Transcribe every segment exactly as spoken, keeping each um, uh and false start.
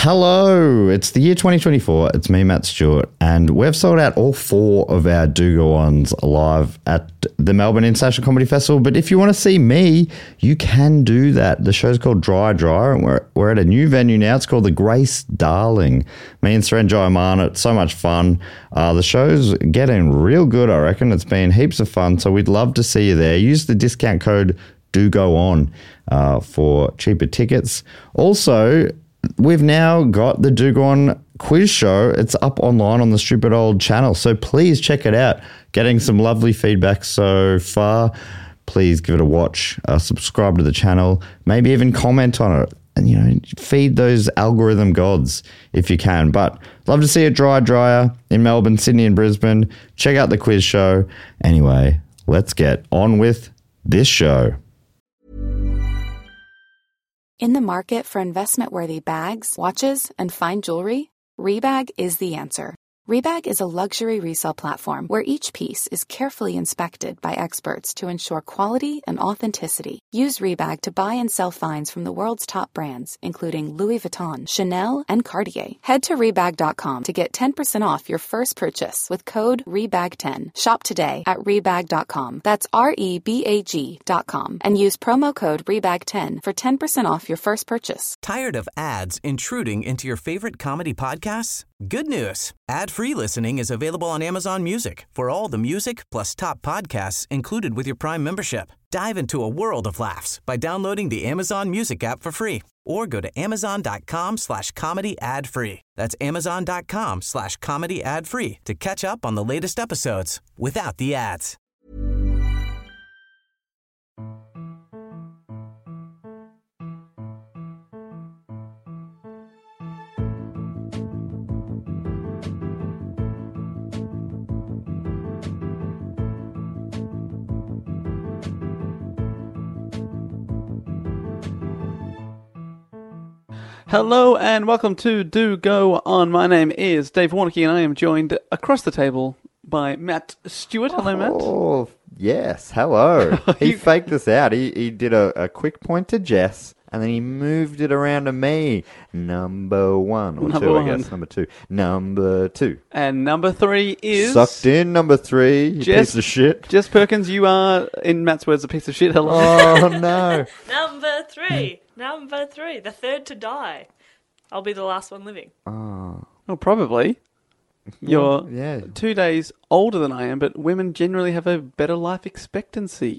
Hello, it's the year twenty twenty-four. It's me, Matt Stewart, and we've sold out all four of our Do Go Ons live at the Melbourne International Comedy Festival. But if you want to see me, you can do that. The show's called Dry Dry, and we're, we're at a new venue now. It's called the Grace Darling. Me and Surenjoy Aman, it's so much fun. Uh, the show's getting real good, I reckon. It's been heaps of fun, so we'd love to see you there. Use the discount code Do Go On uh, for cheaper tickets. Also, we've now got the Do Go On quiz show. It's up online on the Stupid Old channel, so please check it out. Getting some lovely feedback so far. Please give it a watch, uh, subscribe to the channel, maybe even comment on it, and, you know, feed those algorithm gods if you can. But love to see a Dry Dryer in Melbourne, Sydney and Brisbane. Check out the quiz show. Anyway, let's get on with this show. In the market for investment-worthy bags, watches, and fine jewelry, Rebag is the answer. Rebag is a luxury resale platform where each piece is carefully inspected by experts to ensure quality and authenticity. Use Rebag to buy and sell finds from the world's top brands, including Louis Vuitton, Chanel, and Cartier. Head to Rebag dot com to get ten percent off your first purchase with code Rebag ten. Shop today at Rebag dot com. That's R E B A G dot com. And use promo code Rebag ten for ten percent off your first purchase. Tired of ads intruding into your favorite comedy podcasts? Good news. Ad-free listening is available on Amazon Music for all the music plus top podcasts included with your Prime membership. Dive into a world of laughs by downloading the Amazon Music app for free or go to amazon.com slash comedy ad free. That's amazon.com slash comedy ad free to catch up on the latest episodes without the ads. Hello and welcome to Do Go On. My name is Dave Warnocky and I am joined across the table by Matt Stewart. Hello, Matt. Oh, yes. Hello. He You- faked us out. He he did a, a quick point to Jess, and then he moved it around to me. Number one. Or Number two, one. I guess. Number two. Number two. And number three is... Sucked in, number three. You Jess- piece of shit. Jess Perkins. You are, in Matt's words, a piece of shit. Hello. Oh, no. Number three. Number three. The third to die. I'll be the last one living. Oh. Well, probably. You're Yeah. two days older than I am, but women generally have a better life expectancy.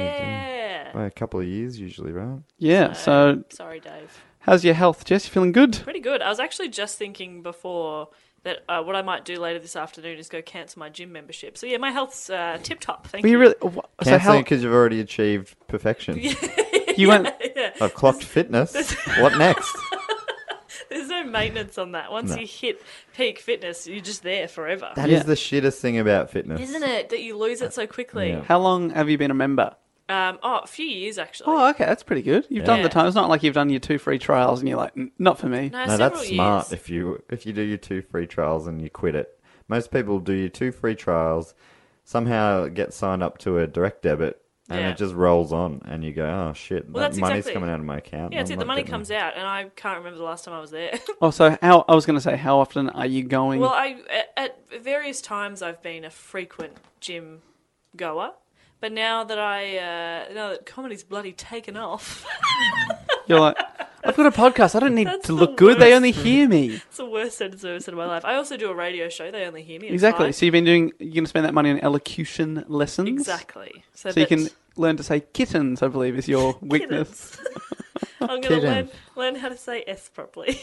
Yeah. Well, a couple of years usually, right? Yeah, so Sorry, Dave. how's your health, Jess? You feeling good? Pretty good. I was actually just thinking before that uh, what I might do later this afternoon is go cancel my gym membership. So yeah, my health's uh, tip top. Thank Were you. you really... wha- So Canceling how... because you've already achieved perfection. You went... Yeah. I've clocked fitness. What next? There's no maintenance on that. Once No. you hit peak fitness, you're just there forever. That is Yeah. the shittest thing about fitness. Isn't it? That you lose it so quickly. Yeah. How long have you been a member? Um, oh, a few years actually. Oh, okay, that's pretty good. You've done Yeah. the time. It's not like you've done your two free trials and you're like, "N- not for me. no, No, several that's smart years. if you if you do your two free trials and you quit it. Most people do your two free trials, somehow get signed up to a direct debit, and Yeah. it just rolls on, and you go, oh shit, Well, that that's money's exactly- coming out of my account. Yeah, and that's I'm it. The not money getting comes out, and I can't remember the last time I was there. Oh, so how I was going to say, how often are you going? Well, I at, at various times I've been a frequent gym goer, but now that I uh, now that comedy's bloody taken off, You're like, I've got a podcast. I don't need That's to the look good. They worst. only hear me. it's the worst sentence I've ever said in my life. I also do a radio show. They only hear me. It's Exactly. fine. So you've been doing. You're going to spend that money on elocution lessons. Exactly. So, So you can that's- learn to say kittens. I believe is your weakness. I'm going to learn Kittens. learn how to say S properly.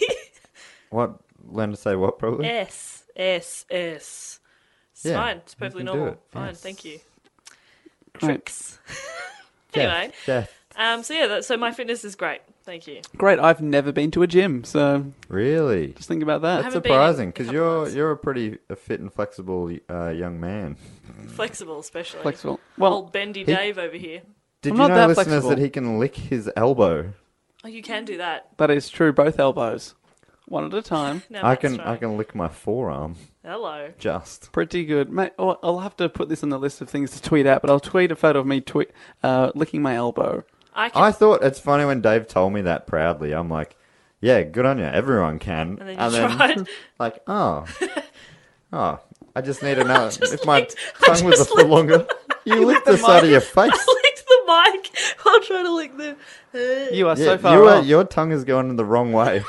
What? Learn to say what, probably? S S S. It's Yeah, fine. It's you perfectly can do normal. it. Fine. Yes. Thank you. Great. Tricks. Jeff, Anyway, Jeff. um, so yeah, that, so my fitness is great. Thank you. Great. I've never been to a gym, so Really? just think about that. That's haven't been in surprising a because couple you're months. you're a pretty uh, fit and flexible uh, young man. Flexible, especially. Flexible. Well, Old bendy Dave over here. Did I'm you not know, that listeners, flexible. that he can lick his elbow? Oh, you can do that. that is true. Both elbows, one at a time. No, I Matt's can trying. I can lick my forearm. Hello. Just. Pretty good, mate. Oh, I'll have to put this on the list of things to tweet out, but I'll tweet a photo of me twi- uh, licking my elbow. I can. I thought it's funny when Dave told me that proudly. I'm like, Yeah, good on you. Everyone can. And then you tried. like, oh, oh, I just need another. just if my licked- I tongue was a just foot licked- longer, you licked the the side of mic. your face. I licked the mic while trying to lick the... Uh, You are Yeah, so far you are, off. your tongue is going in the wrong way.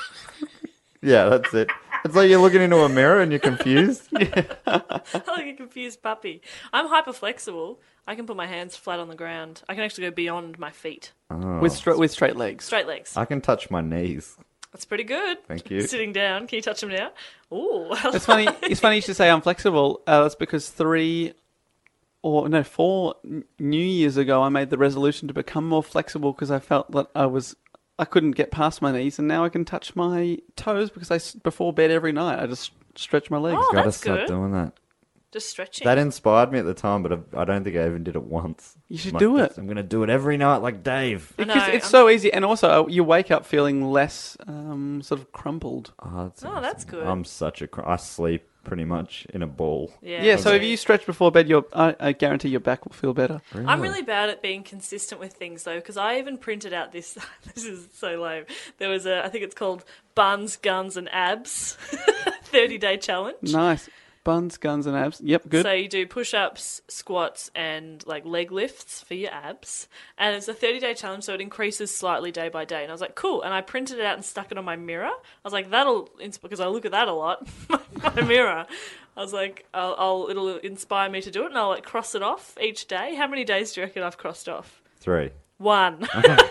Yeah, that's it. It's like you're looking into a mirror and you're confused. I'm like a confused puppy. I'm hyper flexible. I can put my hands flat on the ground. I can actually go beyond my feet. with, stra- with straight legs. Straight legs. I can touch my knees. That's pretty good. Thank you. Sitting down. Can you touch them now? Ooh. It's funny. It's funny you should say I'm flexible. Uh, that's because three, or no, four n- New Years ago, I made the resolution to become more flexible because I felt that I was, I couldn't get past my knees, and now I can touch my toes because I s- before bed every night I just stretch my legs. Oh, Gotta that's start good. doing that. Just stretching. That inspired me at the time, but I I don't think I even did it once. You should Like do this. it. I'm going to do it every night like Dave. I know, Because it's I'm- so easy, and also uh, you wake up feeling less um, sort of crumpled. Oh, that's, Oh, that's good. I'm such a... Cr- I sleep pretty much in a ball. yeah. Yeah, so me if too. you stretch before bed, your I, I guarantee your back will feel better. I'm really bad at being consistent with things though, because I even printed out this. This is so lame. There was a, I think it's called Buns, Guns, and Abs, thirty day challenge. Nice. Buns, guns, and abs. Yep, good. So you do push-ups, squats, and like leg lifts for your abs, and it's a thirty-day challenge, so it increases slightly day by day. And I was like, cool. And I printed it out and stuck it on my mirror. I was like, that'll because I look at that a lot. my, my mirror. I was like, I'll, I'll it'll inspire me to do it, and I'll like cross it off each day. How many days do you reckon I've crossed off? Three. One.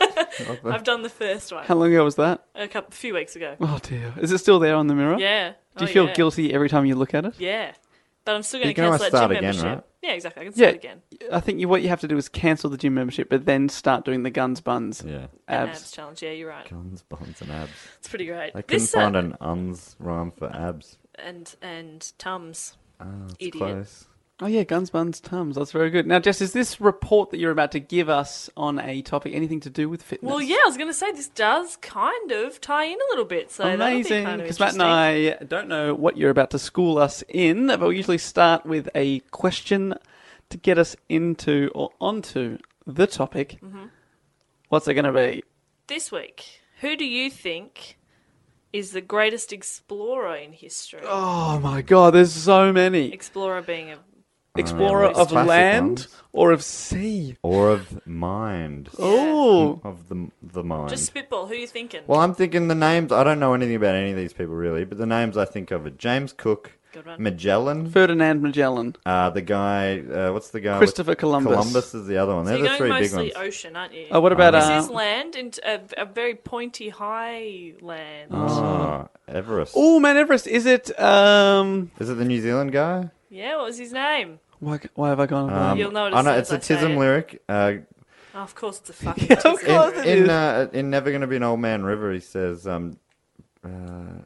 I've done the first one How long ago was that? a couple, few weeks ago. Oh dear. Is it still there on the mirror? Yeah. Do you Oh, feel yeah. guilty every time you look at it? Yeah. But I'm still going You to can cancel always that start gym again, membership. right? Yeah, exactly. I can Yeah. start again. I think you, what you have to do is cancel the gym membership, but then start doing the guns, buns, Yeah. And abs. abs challenge. Yeah, you're right. Guns, bonds, and abs. It's pretty great. I couldn't This, uh, find an uns rhyme for abs. and and Tums. Oh, it's Idiot. close. Oh yeah, guns, buns, tums. That's very good. Now, Jess, is this report that you're about to give us on a topic anything to do with fitness? Well, yeah, I was going to say this does kind of tie in a little bit. So that'll be Amazing. kind of Because Matt and interesting. I don't know what you're about to school us in, but we usually start with a question to get us into or onto the topic. Mm-hmm. What's it going to be? This week, who do you think is the greatest explorer in history? Oh my God, there's so many. Explorer being a Explorer yeah, of classic land ones. or of sea? Or of mind. Oh, Of the the mind. just spitball. Who are you thinking? Well, I'm thinking the names. I don't know anything about any of these people really, but the names I think of are James Cook, Good one. Magellan, Ferdinand Magellan. uh, the guy. Uh, what's the guy? with- Christopher Columbus. Columbus is the other one. So They're you're the going three big mostly ones. ocean, aren't you? Oh, what about This uh, is land, into a, a very pointy high land. Oh, Everest. Oh, Mount Everest. Is it? Um, Is it the New Zealand guy? Yeah, what was his name? why, why have I gone? Um, You'll know it I as know soon it's as a I say Tism it. lyric. Uh, Oh, of course, it's a fucking. Yeah, of Tism. course. in it in, is. uh, in Never Gonna Be an Old Man River, he says, um, uh,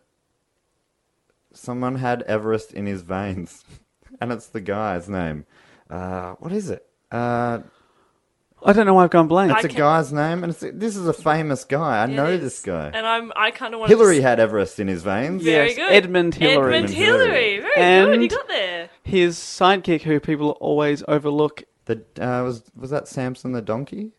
someone had Everest in his veins, and it's the guy's name. Uh, what is it? Uh, I don't know why I've gone blank. it's I a can- guy's name, and it's, this is a famous guy. I It know is. this guy. And I'm. I kind of want. Hillary had Everest in his veins. Very Yes, good. Edmund Hillary. Edmund Edmund Hillary. Hillary. Very And- good. You got there. His sidekick, who people always overlook. The uh, was was that Samson the donkey?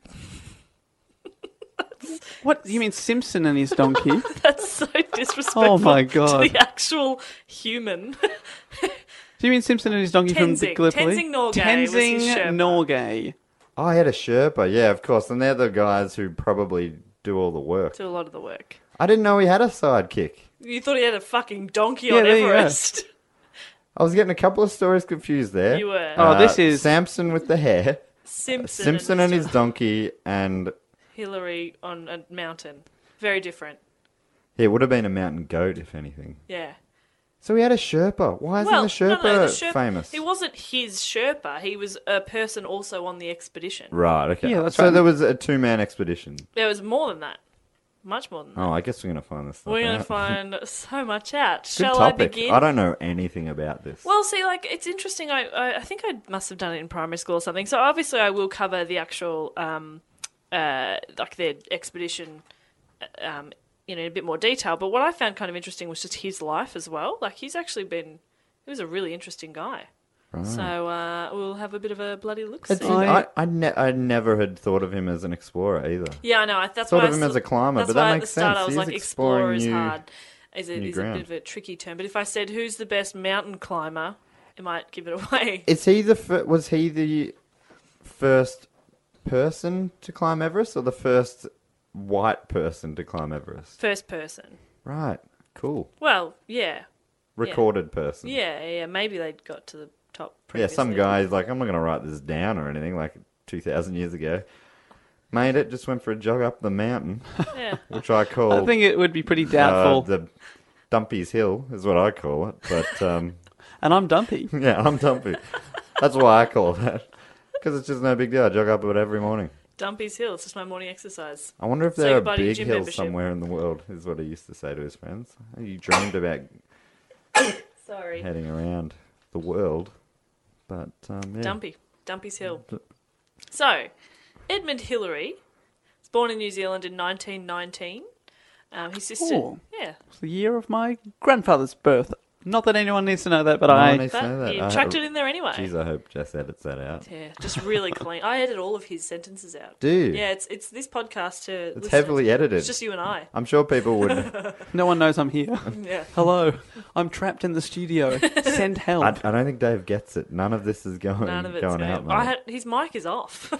What you mean, Simpson and his donkey? That's so disrespectful. Oh my God. To the actual human. Do you mean Simpson and his donkey from the Tenzing. Gallipoli? Tenzing Norgay was his Tenzing Sherpa. Norgay. Oh, he had a Sherpa. Yeah, of course. And they're the guys who probably do all the work. Do a lot of the work. I didn't know he had a sidekick. You thought he had a fucking donkey Yeah, on there you go. Everest. I was getting a couple of stories confused there. You were. Oh, this is- Samson with the hair, Simpson, Simpson and, and his donkey, and Hillary on a mountain. Very different. he would have been a mountain goat if anything. Yeah. So he had a Sherpa. Why isn't well, the Sherpa, no, no, the Sherpa famous? He wasn't his Sherpa. He was a person also on the expedition. Right. Okay. Yeah, that's so right. there was a two-man expedition. There was more than that. Much more than that. Oh, I guess we're gonna find this stuff We're going to out. find so much out. Good Shall topic. I begin? I don't know anything about this. Well, see, like, it's interesting. I, I I think I must have done it in primary school or something. So obviously I will cover the actual, um, uh, like their expedition, uh, um, you know, in a bit more detail. But what I found kind of interesting was just his life as well. Like, he's actually been, he was a really interesting guy. Right. So uh, we'll have a bit of a bloody look. It's- See. I, I, ne- I never had thought of him as an explorer either. Yeah, I know. I- That's Thought why of I him s- as a climber, that's but that why makes at the start sense. I was He's like, exploring explorer is new- hard. Is a, new is a ground. bit of a tricky term. But if I said who's the best mountain climber, it might give it away. Is he the fir- was he the first person to climb Everest or the first white person to climb Everest? First person. Right. Cool. Well, yeah. Recorded person. Yeah, yeah. Maybe they got to the top Yeah, some previously. guy's like, I'm not going to write this down or anything, like two thousand years ago. Made it, just went for a jog up the mountain, Yeah. which I call I think it would be pretty uh, doubtful. the Dumpy's Hill, is what I call it. But um, And I'm dumpy. yeah, I'm Dumpy. That's why I call it that. Because it's just no big deal. I jog up it every morning. Dumpy's Hill. It's just my morning exercise. I wonder if Say there are goodbye to your big gym hills membership. somewhere in the world, is what he used to say to his friends. He dreamed about Sorry. heading around the world. But, um, yeah. Dumpy. Dumpy's Hill. So, Edmund Hillary was born in New Zealand in nineteen nineteen. Um, his sister... Oh. Yeah. It's the year of my grandfather's birth. Not that anyone needs to know that, but No one I... needs to But know that. you I- chucked it in there anyway. Jeez, I hope Jess edits that out. Yeah, just really clean. I edit all of his sentences out. Do you? Yeah, it's it's this podcast to It's listeners. heavily edited. It's just you and I. I'm sure people would... No one knows I'm here. Yeah. Hello. I'm trapped in the studio. Send help. I, I don't think Dave gets it. None of this is going, None of it's going going. out, mate. I had, his mic is off.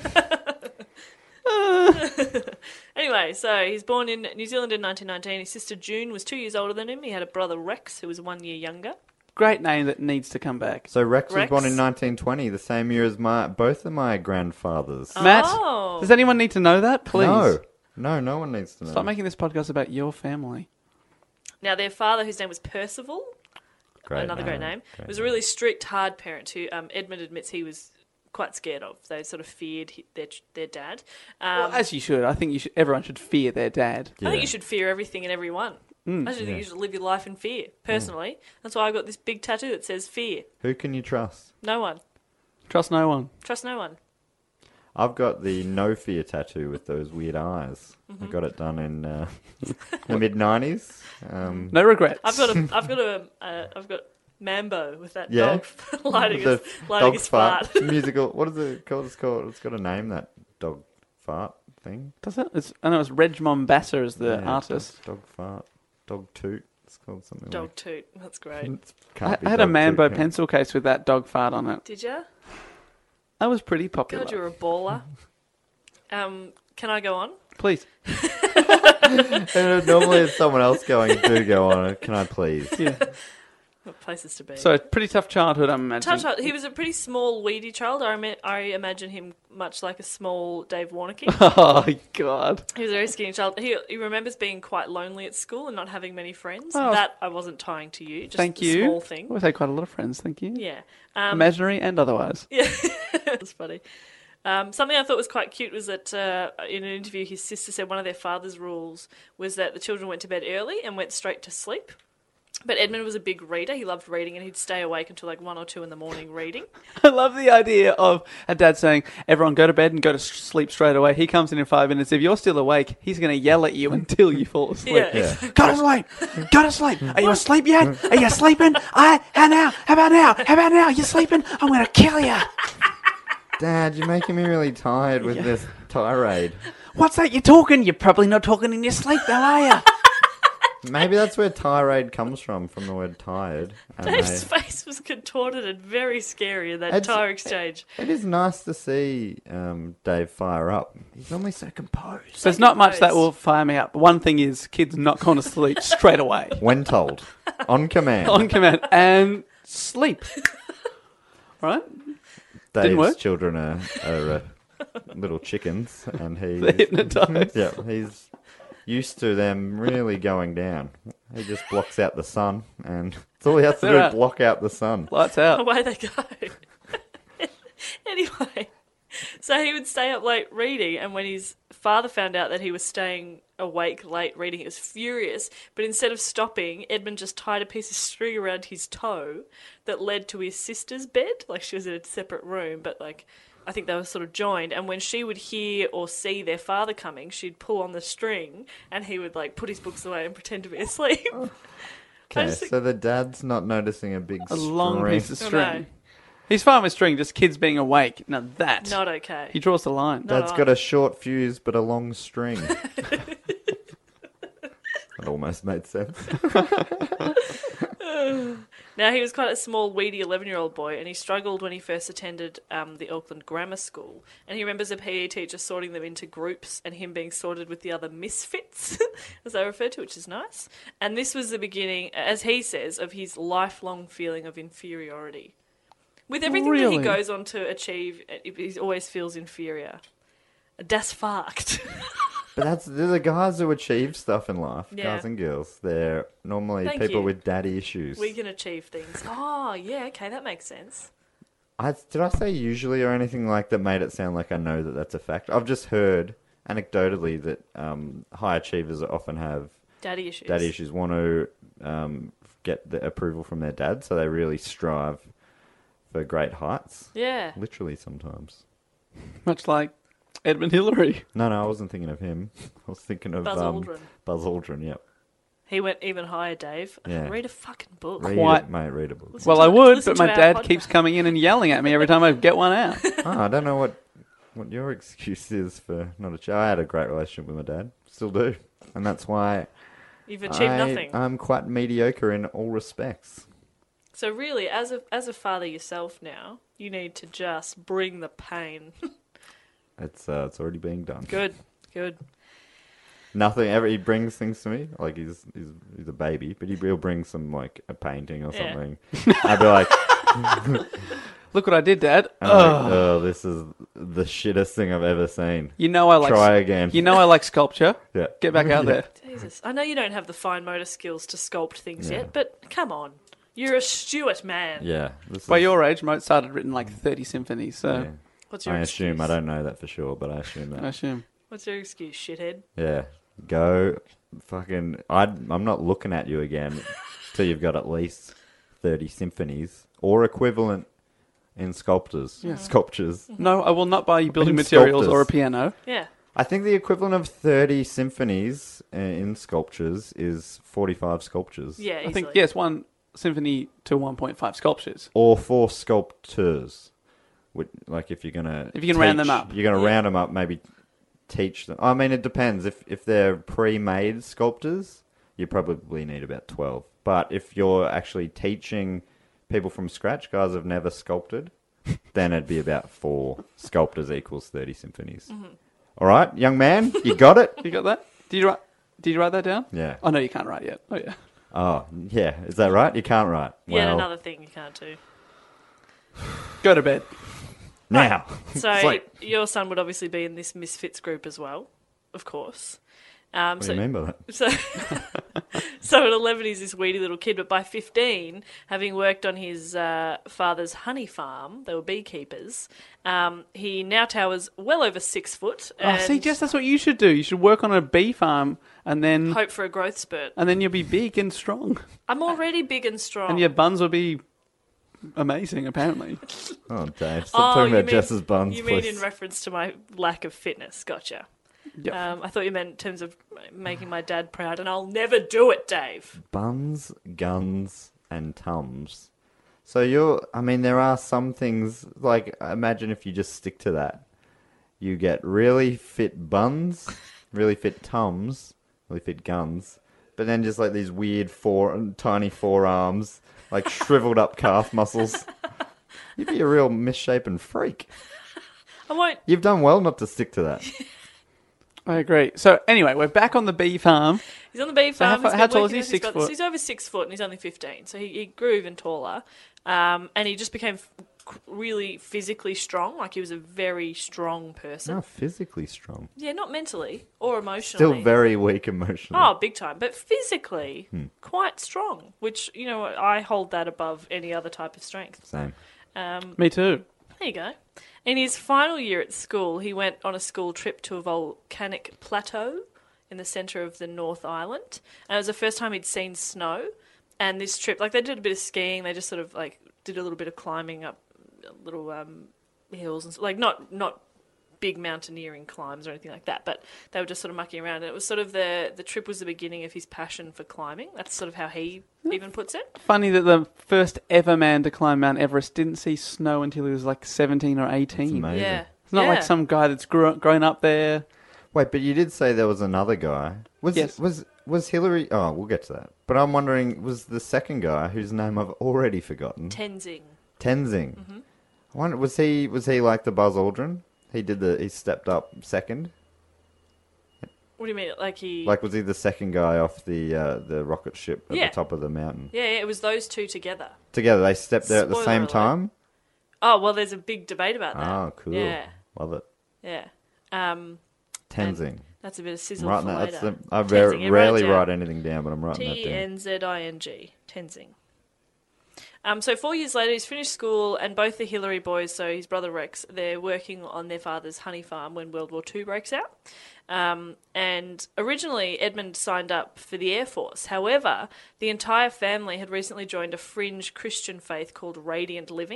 Anyway, so he's born in New Zealand in nineteen nineteen. His sister June was two years older than him. He had a brother Rex who was one year younger. Great name that needs to come back. So Rex, Rex? was born in nineteen twenty, the same year as my both of my grandfathers. Matt, Oh. does anyone need to know that? Please. No, no, no one needs to know. Stop making this podcast about your family. Now, their father, whose name was Percival, Great another great name, Great was a really strict, hard parent who um, Edmund admits he was quite scared of. They sort of feared hi- their their dad. Um, Well, as you should. I think you should. Everyone should fear their dad. I think Yeah. you should fear everything and everyone. I just think you should live your life in fear, personally. That's why I got this big tattoo that says fear. Who can you trust? No one. Trust no one. Trust no one. I've got the no fear tattoo with those weird eyes. Mm-hmm. I got it done in uh, the mid nineties. Um, No regrets. I've got a, I've got a, uh, I've got Mambo with that Yeah. dog lighting the his, lighting dog his fart fart. musical. What is it called? It's called. It's got a name. That dog fart thing. Does it? It's, I know it's Reg Mombassa is the Yeah, artist. Dog, dog fart. Dog toot. It's called something. Dog like. toot. That's great. It I, can't be I had a dog Mambo toot, pencil case with that dog fart on it. Did you? That was pretty popular. God, you're a baller. Um, can I go on? Please. And normally it's someone else going, do go on. Can I please? Yeah. What places to be? So, pretty tough childhood, I'm imagining. Touch, he was a pretty small, weedy child. I, ima- I imagine him much like a small Dave Warnocky. Oh, God. He was a very skinny child. He, he remembers being quite lonely at school and not having many friends. Oh. That I wasn't tying to you. Just Thank the you. small thing. We've had quite a lot of friends, thank you. Yeah. Um, Imaginary and otherwise. Yeah, that's funny. Um, something I thought was quite cute was that uh, in an interview, his sister said one of their father's rules was that the children went to bed early and went straight to sleep. But Edmund was a big reader. He loved reading, and he'd stay awake until like one or two in the morning reading. I love the idea of a dad saying, everyone go to bed and go to s- sleep straight away. He comes in in five minutes. If you're still awake, he's going to yell at you until you fall asleep. Yeah. Yeah. Go to sleep. Go to sleep. Are you asleep yet? Are you sleeping? I, how now? How about now? How about now? You sleeping? I'm going to kill you. Dad, you're making me really tired with this tirade. What's that you're talking? You're probably not talking in your sleep, though, are you? Maybe that's where tirade comes from, from the word tired. And Dave's they- face was contorted and very scary in that It's- entire exchange. It is nice to see um, Dave fire up. He's normally so composed. There's not much that will fire me up. One thing is, kids not going to sleep straight away. When told. On command. On command. And sleep. Right? Dave's didn't work. children are, are uh, little chickens, and he's... They're hypnotised. Yeah, he's used to them really going down. He just blocks out the sun, and it's all he has to do They're is out. block out the sun. Lights out. Away they go. Anyway, so he would stay up late reading, and when his father found out that he was staying awake late reading, he was furious. But instead of stopping, Edmund just tied a piece of string around his toe that led to his sister's bed. Like, she was in a separate room, but like, I think they were sort of joined. And when she would hear or see their father coming, she'd pull on the string, and he would like put his books away and pretend to be asleep. I Okay, just think- so the dad's not noticing a big A long string. piece of I string. know. He's fine with string, just kids being awake. Now that Not okay. he draws the line. No. Dad's got a short fuse but a long string. That almost made sense. Now, he was quite a small, weedy eleven-year-old boy, and he struggled when he first attended um, the Auckland Grammar School. And he remembers a P E teacher sorting them into groups and him being sorted with the other misfits, as they refer to, which is nice. And this was the beginning, as he says, of his lifelong feeling of inferiority. With everything that Really? he goes on to achieve, he always feels inferior. Das fucked. But that's they're the guys who achieve stuff in life, Yeah. guys and girls. They're normally Thank people you. with daddy issues. We can achieve things. Oh, yeah, okay, that makes sense. I, did I say usually or anything like that made it sound like I know that that's a fact? I've just heard anecdotally that um, high achievers often have Daddy issues. daddy issues, want to um, get the approval from their dad, so they really strive for great heights. Yeah. Literally sometimes. Much like Edmund Hillary. No, no, I wasn't thinking of him. I was thinking of Buzz um, Aldrin. Buzz Aldrin, yep. He went even higher, Dave. Yeah. Read a fucking book. Read Quite- it, mate, read a book. Listen Well, to I it- would, listen but to my our dad podcast. keeps coming in and yelling at me every time I get one out. oh, I don't know what what your excuse is for not a child. I had a great relationship with my dad. Still do. And that's why You've achieved I, nothing. I'm quite mediocre in all respects. So really, as a as a father yourself now, you need to just bring the pain. It's uh, it's already being done. Good, good. Nothing ever. He brings things to me like he's he's, he's a baby, but he will bring some like a painting or Yeah. something. I'd be like, Look what I did, Dad. I'm like, oh, this is the shittest thing I've ever seen. You know I like. Try again. You know I like sculpture. Yeah. Get back out there. Jesus, I know you don't have the fine motor skills to sculpt things Yeah. yet, but come on, you're a Stuart man. Yeah. This By is- your age, Mozart had written like thirty symphonies. So yeah. What's your I excuse? assume. I don't know that for sure, but I assume I that. assume. What's your excuse, shithead? Yeah. Go fucking. I'd, I'm not looking at you again till you've got at least thirty symphonies or equivalent in sculptors. Sculptures. No, I will not buy you building In materials sculptors. or a piano. Yeah. I think the equivalent of thirty symphonies uh, in sculptures is forty-five sculptures. Yeah, I easily. think yes, one symphony to one point five sculptures. Or four sculptors. Which, like if you're gonna, If you can round them teach- up. you're gonna Yeah. round them up. Maybe teach them. I mean, it depends. If if they're pre-made sculptors, you probably need about twelve. But if you're actually teaching people from scratch, guys have never sculpted, then it'd be about four sculptors equals thirty symphonies. Mm-hmm. All right, young man, you got it. You got that? Did you write? Did you write that down? Yeah. Oh no, you can't write yet. Oh yeah. Oh, yeah. Is that right? You can't write. Yeah, Well, another thing you can't do. Go to bed. now. So Sleep. your son would obviously be in this misfits group as well, of course. Um, What so, do you mean by that? So, so at eleven, he's this weedy little kid, but by fifteen, having worked on his uh, father's honey farm, they were beekeepers, um, he now towers well over six foot. Oh, And see, Jess, that's what you should do. You should work on a bee farm, and then hope for a growth spurt. and then you'll be big and strong, I'm already big and strong. and your buns will be amazing. Apparently, Oh, Dave. Stop Oh, talking you about mean- Jess's buns, You mean please. in reference to my lack of fitness? Gotcha. Yep. Um, I thought you meant in terms of making my dad proud, and I'll never do it, Dave. Buns, guns, and tums. So you're, I mean, there are some things, like, imagine if you just stick to that. You get really fit buns, really fit tums, really fit guns, but then just like these weird four, tiny forearms, like shriveled up calf muscles. You'd be a real misshapen freak. I won't. You've done well not to stick to that. I agree. So anyway, we're back on the bee farm. He's on the bee So how farm. fa- he's how been tall is working he? as- he's Six got- foot? He's over six foot, and he's only fifteen, so he, he grew even taller. Um, and he just became f- really physically strong. Like he was a very strong person. Not physically strong. Yeah, not mentally or emotionally. Still very weak emotionally. Oh, big time. But physically, Hmm. quite strong, which, you know, I hold that above any other type of strength. Same. Um, Me too. there you go. In his final year at school, he went on a school trip to a volcanic plateau in the centre of the North Island. And it was the first time he'd seen snow. And this trip, like, they did a bit of skiing. They just sort of, like, did a little bit of climbing up little um, hills and so, like, not not big mountaineering climbs or anything like that, but they were just sort of mucking around. And it was sort of the, the trip was the beginning of his passion for climbing. That's sort of how he even puts it. Funny that the first ever man to climb Mount Everest didn't see snow until he was like seventeen or eighteen. Amazing. Yeah. It's not yeah. like some guy that's grew, grown up there. Wait, but you did say there was another guy. Was Yes. was was Hillary? Oh, we'll get to that. But I'm wondering, was the second guy whose name I've already forgotten? Tenzing. Tenzing. Mm-hmm. I wonder, was he was he like the Buzz Aldrin? He did the he stepped up second. What do you mean? Like he... Like, was he the second guy off the uh, the rocket ship at Yeah. the top of the mountain? Yeah, yeah, it was those two together. Together, they stepped there at the Spoiler same alert. time. Oh, well, there's a big debate about that. Oh, cool. Yeah, Love it. yeah. Um, Tenzing. that's a bit of sizzle I'm for writing that. later. That's the, I Tenzing, ver- yeah, rarely write it down. write anything down, but I'm writing that T down. N Z I N G. Tenzing. Um, so four years later, he's finished school, and both the Hillary boys, so his brother Rex, they're working on their father's honey farm when World War Two breaks out. Um, and originally, Edmund signed up for the Air Force. However, the entire family had recently joined a fringe Christian faith called Radiant Living.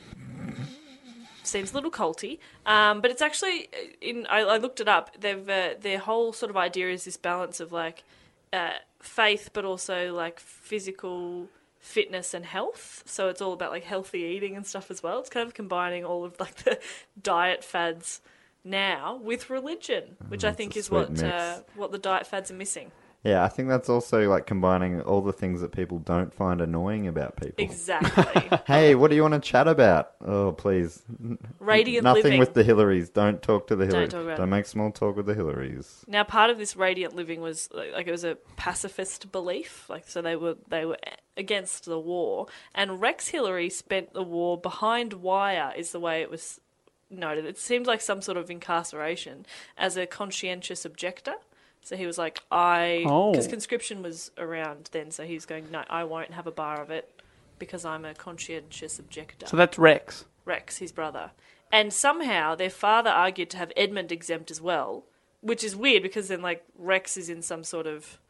Seems a little culty, um, but it's actually in. I, I looked it up. They've uh, their whole sort of idea is this balance of like uh, faith, but also like physical fitness and health. So it's all about like healthy eating and stuff as well. It's kind of combining all of like the diet fads now with religion, which I that's think a is sweet what mix. uh, what the diet fads are missing. Yeah, I think that's also like combining all the things that people don't find annoying about people. Exactly. Hey, what do you want to chat about? Oh, please. Radiant Nothing living. with the Hillarys. Don't talk to the Don't Hillarys. talk about Don't it. make small talk with the Hillarys. Now, part of this radiant living was like, like it was a pacifist belief, like so they were they were against the war. And Rex Hillary spent the war behind wire, is the way it was noted. It seemed like some sort of incarceration as a conscientious objector. So he was like, I, Oh. because conscription was around then, so he was going, no, I won't have a bar of it because I'm a conscientious objector. So that's Rex. Rex, his brother. And somehow their father argued to have Edmund exempt as well, which is weird because then, like, Rex is in some sort of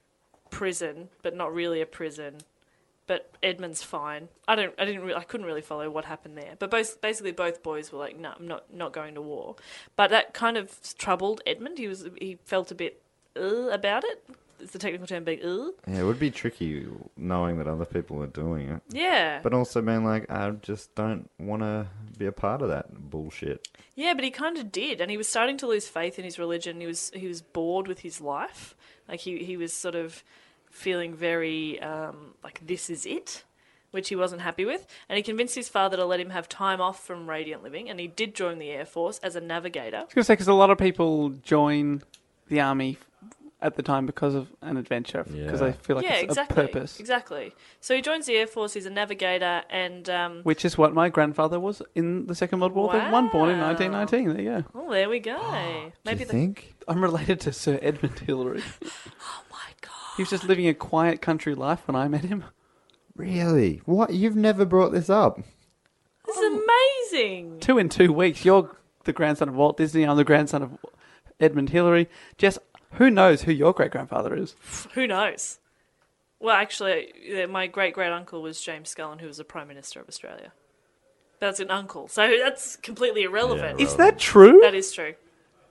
prison, but not really a prison. But Edmund's fine. I don't. I didn't. Re- I couldn't really follow what happened there. But both, basically, both boys were like, "No, I'm not, not going to war." But that kind of troubled Edmund. He was. He felt a bit uh, about it. It's the technical term being uh. Yeah, it would be tricky knowing that other people are doing it. Yeah. But also being like, I just don't want to be a part of that bullshit. Yeah, but he kind of did, and he was starting to lose faith in his religion. He was he was bored with his life. Like he he was sort of feeling very um, like this is it, which he wasn't happy with. And he convinced his father to let him have time off from Radiant Living, and he did join the Air Force as a navigator. I was going to say, because a lot of people join the army at the time because of an adventure, because Yeah. they feel like yeah, it's exactly. a purpose. Exactly. So he joins the Air Force. He's a navigator, and um, Which is what my grandfather was in the Second World War. The one born in Wow. nineteen nineteen. There you go. oh, there we go. Do Maybe you the think? I'm related to Sir Edmund Hillary. oh my god, He was just living a quiet country life when I met him. Really? What? You've never brought this up. this is amazing. Two in two weeks. You're the grandson of Walt Disney. I'm the grandson of Edmund Hillary. Jess, who knows who your great grandfather is? Who knows? Well, actually, yeah, my great great uncle was James Scullin, who was the Prime Minister of Australia. That's an uncle, so that's completely irrelevant. Yeah, Is that true? That is true.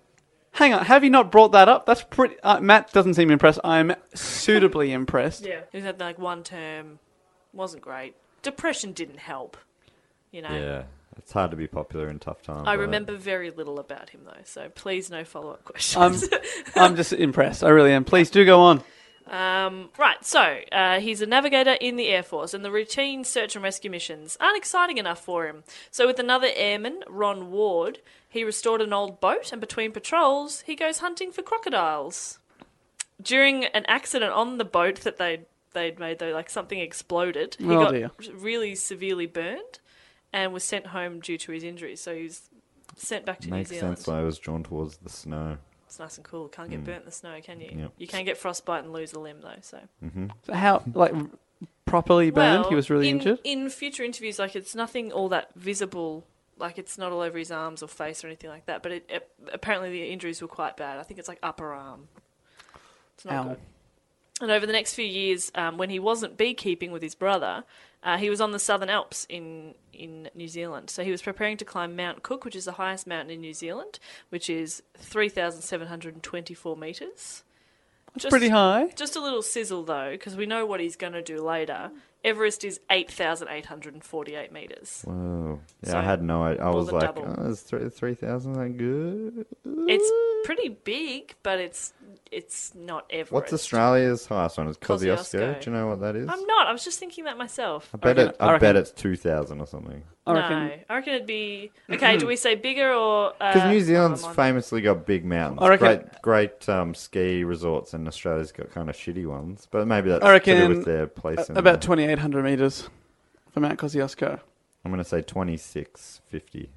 Hang on, have you not brought that up? That's pretty. Uh, Matt doesn't seem impressed. I'm suitably impressed. Yeah, he had like one term, wasn't great. Depression didn't help, you know. Yeah. It's hard to be popular in tough times. I right? remember very little about him though, so please no follow up I'm, questions. I'm just impressed. I really am. Please do go on. Um, right, so uh, he's a navigator in the Air Force, and the routine search and rescue missions aren't exciting enough for him. So with another airman, Ron Ward, he restored an old boat, and between patrols, he goes hunting for crocodiles. During an accident on the boat that they'd, they'd made, though, like something exploded, he Oh, got dear. really severely burned and was sent home due to his injuries. So he was sent back to Makes New Zealand. sense why I was drawn towards the snow. It's nice and cool. Can't get burnt in the snow, can you? Yep. You can get frostbite and lose a limb, though, so... So how, like, properly burned? Well, he was really in, injured? In future interviews, like, it's nothing all that visible, like, it's not all over his arms or face or anything like that, but it, it, apparently the injuries were quite bad. I think it's, like, upper arm. It's not Ow. good. And over the next few years, um, when he wasn't beekeeping with his brother, uh, he was on the Southern Alps in, in New Zealand. So he was preparing to climb Mount Cook, which is the highest mountain in New Zealand, which is three thousand seven hundred twenty-four metres. It's pretty high. Just a little sizzle, though, because we know what he's going to do later. Everest is eight thousand eight hundred forty-eight metres. Whoa. Yeah, So, I had no idea. I more was than like, double. oh, is three thousand that good? It's pretty big, but it's it's not Everest. What's Australia's highest one? Is Kosciuszko? Kosciuszko. Do you know what that is? I'm not. I was just thinking that myself. I bet reckon- it. I I, reckon- bet it's two thousand or something. I no, reckon. I reckon it'd be... Okay, do we say bigger or... Because Uh, New Zealand's I'm on- famously got big mountains. I reckon- great, great um, ski resorts, and Australia's got kind of shitty ones. But maybe that's I reckon to do with their place. in About the- twenty-eight hundred metres for Mount Kosciuszko. I'm going to say twenty-six fifty.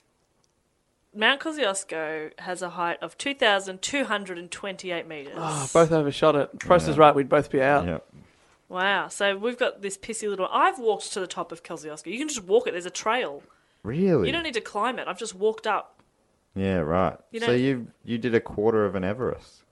Mount Kosciuszko has a height of two thousand two hundred twenty-eight metres. Oh, both overshot it. Price is Yeah. right, we'd both be out. Yeah. Wow. So we've got this pissy little... I've walked to the top of Kosciuszko. You can just walk it. There's a trail. Really? You don't need to climb it. I've just walked up. Yeah, right. You so don't- you you did a quarter of an Everest.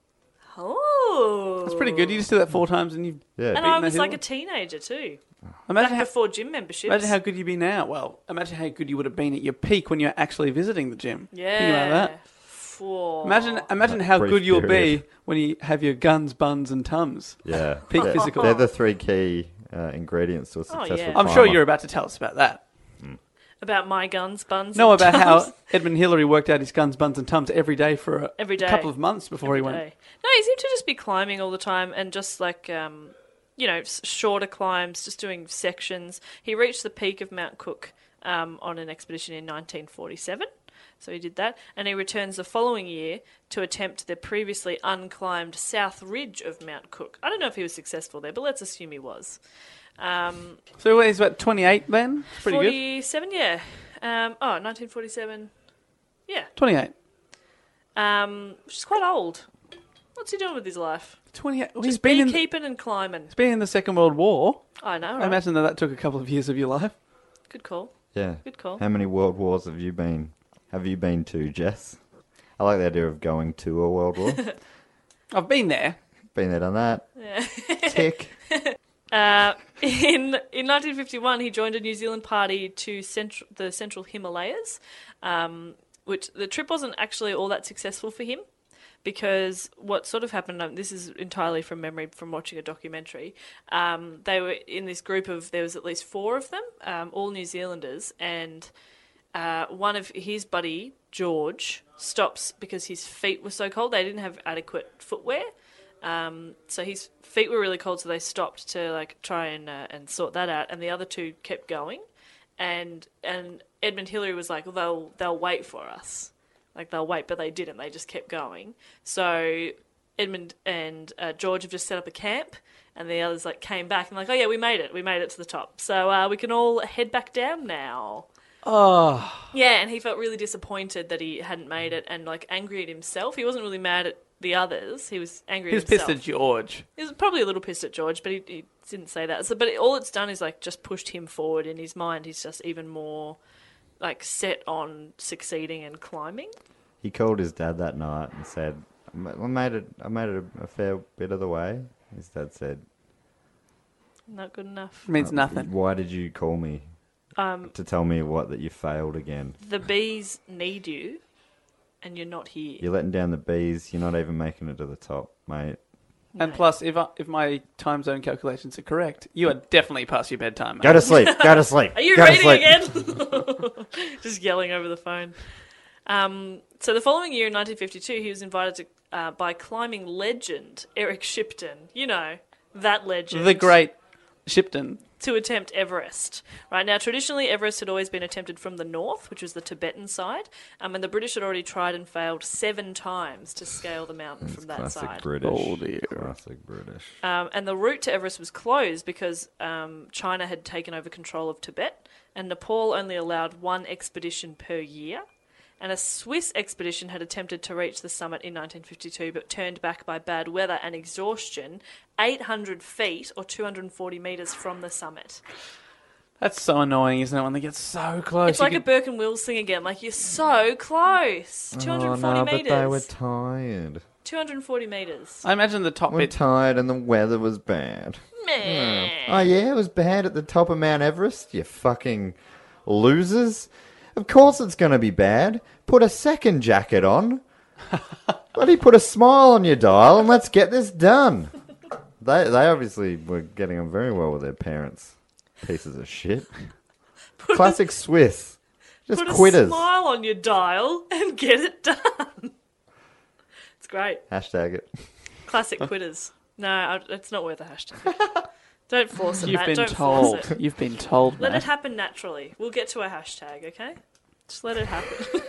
Oh. That's pretty good. You just do that four times and you've... Yeah. And beaten I the was like hill. a teenager too. Imagine Back how, before gym memberships. imagine how good you'd be now. Well, imagine how good you would have been at your peak when you're actually visiting the gym. Yeah. Think about that. Whoa. Imagine, imagine That how brief good you'll period. be when you have your guns, buns, and tums. Yeah. Peak They're- physical. They're the three key uh, ingredients to a successful yeah. I'm sure climber. you're about to tell us about that. About my guns, buns. No, and about tums. how Edmund Hillary worked out his guns, buns, and tums every day for a Every day. couple of months before he Every went. day. No, he seemed to just be climbing all the time and just like, um, you know, s- shorter climbs, just doing sections. He reached the peak of Mount Cook um, on an expedition in nineteen forty-seven. So he did that. And he returns the following year to attempt the previously unclimbed south ridge of Mount Cook. I don't know if he was successful there, but let's assume he was. Um, So what, he's about twenty-eight then? It's pretty good. forty-seven, yeah. Um, oh, nineteen forty-seven. Yeah. twenty-eight. Um, which is quite old. What's he doing with his life? twenty-eight. Well, he's Just been in, beekeeping and climbing. he's been in the Second World War. I know, I right? imagine that that took a couple of years of your life. Good call. Yeah. Good call. How many world wars have you been? Have you been to, Jess? I like the idea of going to a world war. I've been there. Been there, done that. Yeah. Tick. Uh, in in nineteen fifty-one, he joined a New Zealand party to central, the Central Himalayas, um, which the trip wasn't actually all that successful for him because what sort of happened, um, this is entirely from memory from watching a documentary, um, they were in this group of, there was at least four of them, um, all New Zealanders, and uh, one of his buddy, George, stops because his feet were so cold. They didn't have adequate footwear. Um, so his feet were really cold, so they stopped to like try and uh, and sort that out. And the other two kept going, and and Edmund Hillary was like, well, they'll they'll wait for us, like they'll wait, but they didn't. They just kept going. So Edmund and uh, George have just set up a camp, and the others like came back and like, oh yeah, we made it, we made it to the top. So uh, we can all head back down now. Oh, Yeah, and he felt really disappointed that he hadn't made it, and like angry at himself. He wasn't really mad at the others. He was angry he was at pissed himself. at George. He was probably a little pissed at George, but he, he didn't say that. So, but it, all it's done is like just pushed him forward in his mind. He's just even more like set on succeeding and climbing. He called his dad that night and said, I made it, I made it a, a fair bit of the way. His dad said, Not good enough. It means "Uh, nothing. Why did you call me? Um, To tell me what, that you failed again? the bees need you, and you're not here. You're letting down the bees. You're not even making it to the top, mate. And plus, if I, if my time zone calculations are correct, you are definitely past your bedtime, mate. Go to sleep. Go to sleep. Are you Go to reading sleep. again? Just yelling over the phone. Um, so the following year, in nineteen fifty-two, he was invited to uh, by climbing legend Eric Shipton. You know, that legend. The great Shipton. To attempt Everest. Right now, traditionally, Everest had always been attempted from the north, which was the Tibetan side, um, and the British had already tried and failed seven times to scale the mountain from that Classic side. British. Oh, dear. Classic British. Um, and the route to Everest was closed because um, China had taken over control of Tibet, and Nepal only allowed one expedition per year. And a Swiss expedition had attempted to reach the summit in nineteen fifty-two, but turned back by bad weather and exhaustion, eight hundred feet or two hundred forty metres from the summit. That's so annoying, isn't it, when they get so close? It's You like a could- Burke and Wills thing again. Like, you're so close. two hundred forty oh, no, metres. but they were tired. two hundred forty metres. I imagine the top We're bit. tired and the weather was bad. Meh. Oh, yeah, it was bad at the top of Mount Everest, you fucking losers. Of course it's going to be bad. Put a second jacket on. Bloody put a smile on your dial and let's get this done. They they obviously were getting on very well with their parents. Pieces of shit. Put Classic a, Swiss. Just put quitters. a smile on your dial and get it done. It's great. Hashtag it. Classic quitters. No, I, it's not worth a hashtag. Don't force it, You've Matt. been Don't told. force it. You've been told, Let Matt. it happen naturally. We'll get to a hashtag, okay? Just let it happen.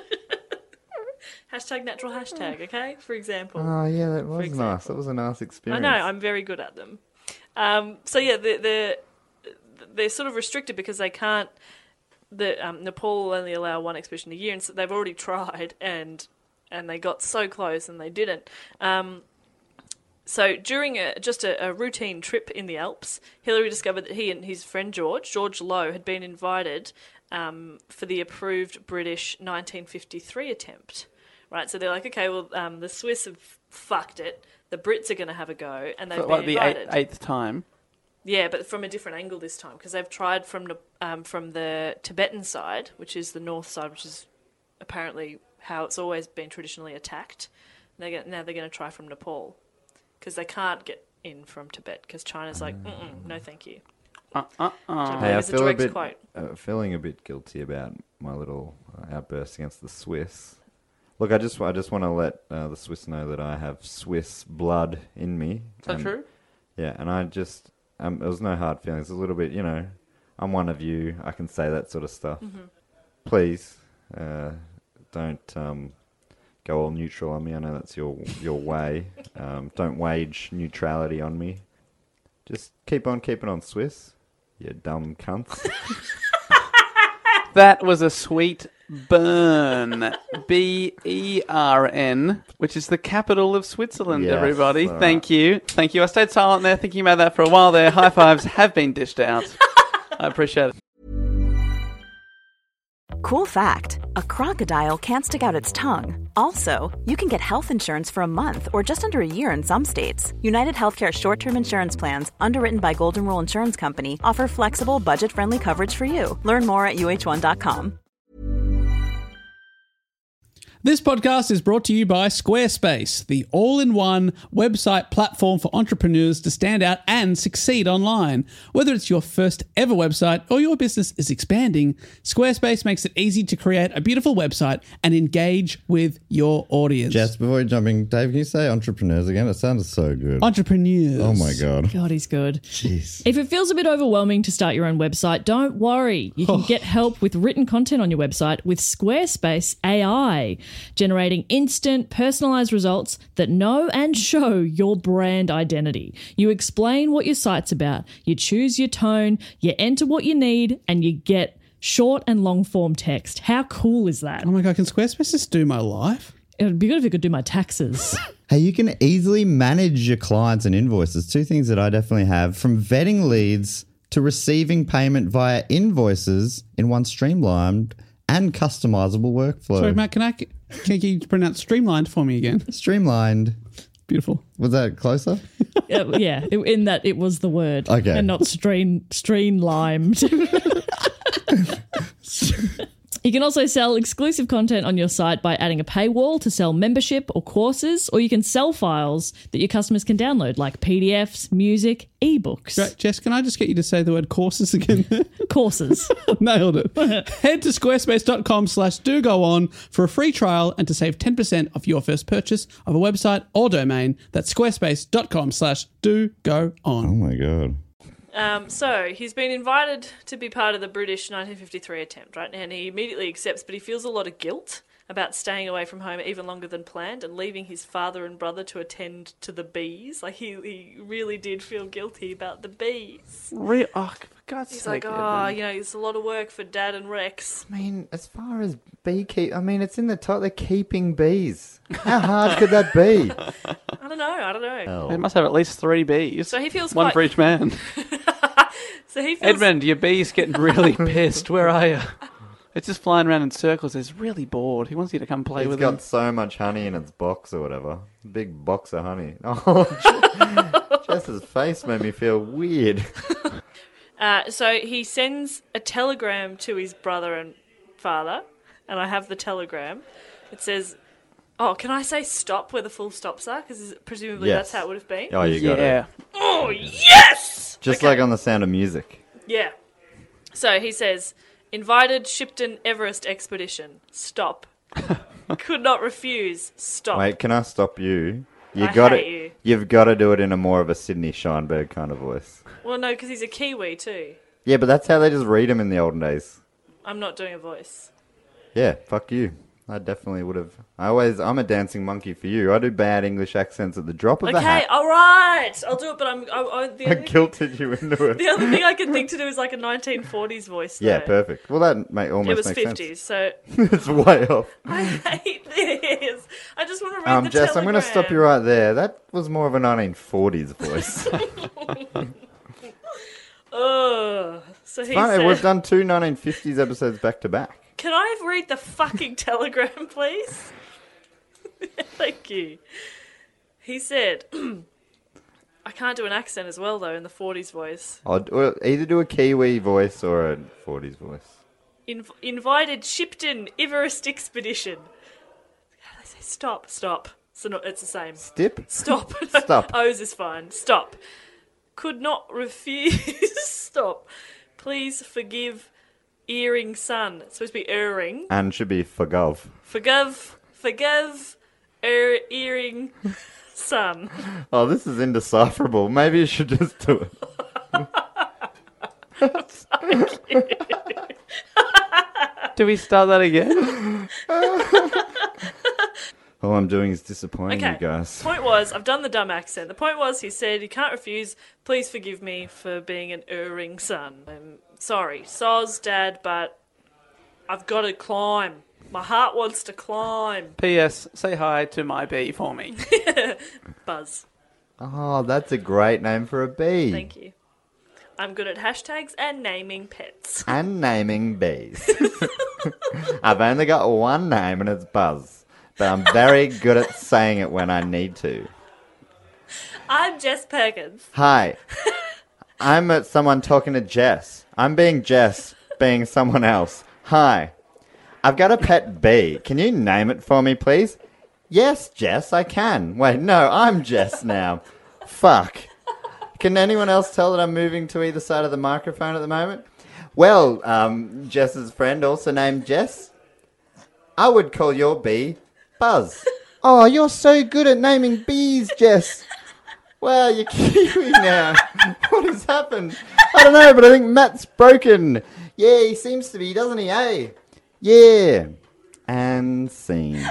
Hashtag natural hashtag, okay? For example. Oh, yeah, that was example. nice. That was a nice I experience. know, I'm very good at them. Um, so yeah, they're, they're, they're sort of restricted because they can't, the, um, Nepal will only allow one expedition a year, and so they've already tried, and and they got so close and they didn't. Um, so during a, just a, a routine trip in the Alps, Hillary discovered that he and his friend George, George Lowe, had been invited um, for the approved British nineteen fifty-three attempt. Right, so they're like, okay, well, um, the Swiss have fucked it. The Brits are going to have a go, and they've For, been like the eight, invited. eighth time. Yeah, but from a different angle this time, because they've tried from the um, from the Tibetan side, which is the north side, which is apparently how it's always been traditionally attacked. And they're gonna, now they're going to try from Nepal, because they can't get in from Tibet, because China's like, Mm-mm, no thank you. Uh, uh, uh. Hey, I It's a feel a direct bit, quote. uh, feeling a bit guilty about my little uh, outburst against the Swiss. Look, I just I just want to let uh, the Swiss know that I have Swiss blood in me. Is that and- true? Yeah, and I just um, there was no hard feelings. A little bit, you know, I'm one of you. I can say that sort of stuff. Mm-hmm. Please, uh, don't um, go all neutral on me. I know that's your your way. Um, don't wage neutrality on me. Just keep on keeping on, Swiss. You dumb cunts. That was a sweet burn. B E R N, which is the capital of Switzerland, Yes, everybody. all Thank right. you. Thank you. I stayed silent there thinking about that for a while there. High fives have been dished out. I appreciate it. Cool fact, a crocodile can't stick out its tongue. Also, you can get health insurance for a month or just under a year in some states. United Healthcare short-term insurance plans, underwritten by Golden Rule Insurance Company, offer flexible, budget-friendly coverage for you. Learn more at U H one dot com. This podcast is brought to you by Squarespace, the all-in-one website platform for entrepreneurs to stand out and succeed online. Whether it's your first ever website or your business is expanding, Squarespace makes it easy to create a beautiful website and engage with your audience. Jess, before you jumping, Dave, can you say entrepreneurs again? It sounded so good. Entrepreneurs. Oh my god. God, he's good. Jeez. If it feels a bit overwhelming to start your own website, don't worry. You can get help with written content on your website with Squarespace A I, generating instant, personalized results that know and show your brand identity. You explain what your site's about, you choose your tone, you enter what you need, and you get short and long form text. How cool is that? Oh my God, can Squarespace just do my life? It would be good if it could do my taxes. Hey, you can easily manage your clients and invoices. Two things that I definitely have, from vetting leads to receiving payment via invoices in one streamlined and customizable workflow. Sorry, Matt, can I can you pronounce streamlined for me again? Streamlined. Beautiful. Was that closer? Uh, yeah, it- in that it was the word. Okay. And not stream, streamlined. You can also sell exclusive content on your site by adding a paywall to sell membership or courses, or you can sell files that your customers can download, like P D Fs, music, ebooks. Great. Jess, can I just get you to say the word courses again? Courses. Nailed it. Head to squarespace.com slash do go on for a free trial and to save ten percent off your first purchase of a website or domain. That's squarespace.com slash do go on. Oh my god. Um, so he's been invited to be part of the British nineteen fifty-three attempt, right? And he immediately accepts, but he feels a lot of guilt about staying away from home even longer than planned and leaving his father and brother to attend to the bees. Like, he, he really did feel guilty about the bees. Re- oh, for God's He's sake. like, oh, Edmund. you know, it's a lot of work for Dad and Rex. I mean, as far as beekeep, I mean, it's in the top. They're keeping bees. How hard could that be? I don't know, I don't know. They must have at least three bees. So he feels One quite... for each man. So he feels... Edmund, your bee's getting really pissed. Where are you? It's just flying around in circles. He's really bored. He wants you to come play It's with got him. so much honey in its box or whatever. Big box of honey. Oh, Jess's face made me feel weird. Uh, so he sends a telegram to his brother and father, and I have the telegram. It says, oh, can I say stop where the full stops are? Because presumably Yes. that's how it would have been. Oh, you got Yeah. it. Oh, yes! Just Okay. like on The Sound of Music. Yeah. So he says, invited Shipton Everest expedition. Stop. Could not refuse. Stop. Wait, can I stop you? You I got hate it. you. You've got to do it in a more of a Sydney Scheinberg kind of voice. Well, no, because he's a Kiwi too. Yeah, but that's how they just read them in the olden days. I'm not doing a voice. Yeah, fuck you. I definitely would have. I always, I'm a dancing monkey for you. I do bad English accents at the drop of a Okay, hat. all right. I'll do it, but I'm. I, I, the, I only, guilted you into it. the other thing I can think to do is like a nineteen forties voice. Though. Yeah, perfect. Well, that may, almost It was makes fifties, so sense. It's way off. I hate this. I just want to read Um, the Jess, I'm going to telegram. stop you right there. That was more of a nineteen forties voice. Ugh. So he Fine, said, we've done two nineteen fifties episodes back to back. can I read the fucking telegram, please? Thank you. He said, I can't do an accent as well, though, in the forties voice. I'll do, either do a Kiwi voice or a forties voice. Inv- invited Shipton Everest expedition. How do they say stop? Stop. So no, it's the same. Stip? Stop. Stop. O's is fine. Stop. Could not refuse. Stop. Please forgive earring son. It's supposed to be earring. And should be forgov. Forgive. Forgive er- earring son. Oh, this is indecipherable. Maybe you should just do it. Do we start that again? All I'm doing is disappointing Okay. you guys. Point was, I've done the dumb accent. The point was, he said, you can't refuse. Please forgive me for being an erring son. I'm sorry. Soz, Dad, but I've got to climb. My heart wants to climb. P S. Say hi to my bee for me. Buzz. Oh, that's a great name for a bee. Thank you. I'm good at hashtags and naming pets. And naming bees. I've only got one name and it's Buzz. But I'm very good at saying it when I need to. I'm Jess Perkins. Hi. I'm uh, someone talking to Jess. I'm being Jess, being someone else. Hi. I've got a pet bee. Can you name it for me, please? Yes, Jess, I can. Wait, no, I'm Jess now. Fuck. Can anyone else tell that I'm moving to either side of the microphone at the moment? Well, um, Jess's friend, also named Jess. I would call your bee Buzz. Oh, you're so good at naming bees, Jess. Wow, you're Kiwi now. What has happened? I don't know, but I think Matt's broken. Yeah, he seems to be, doesn't he, eh? Yeah. And scene.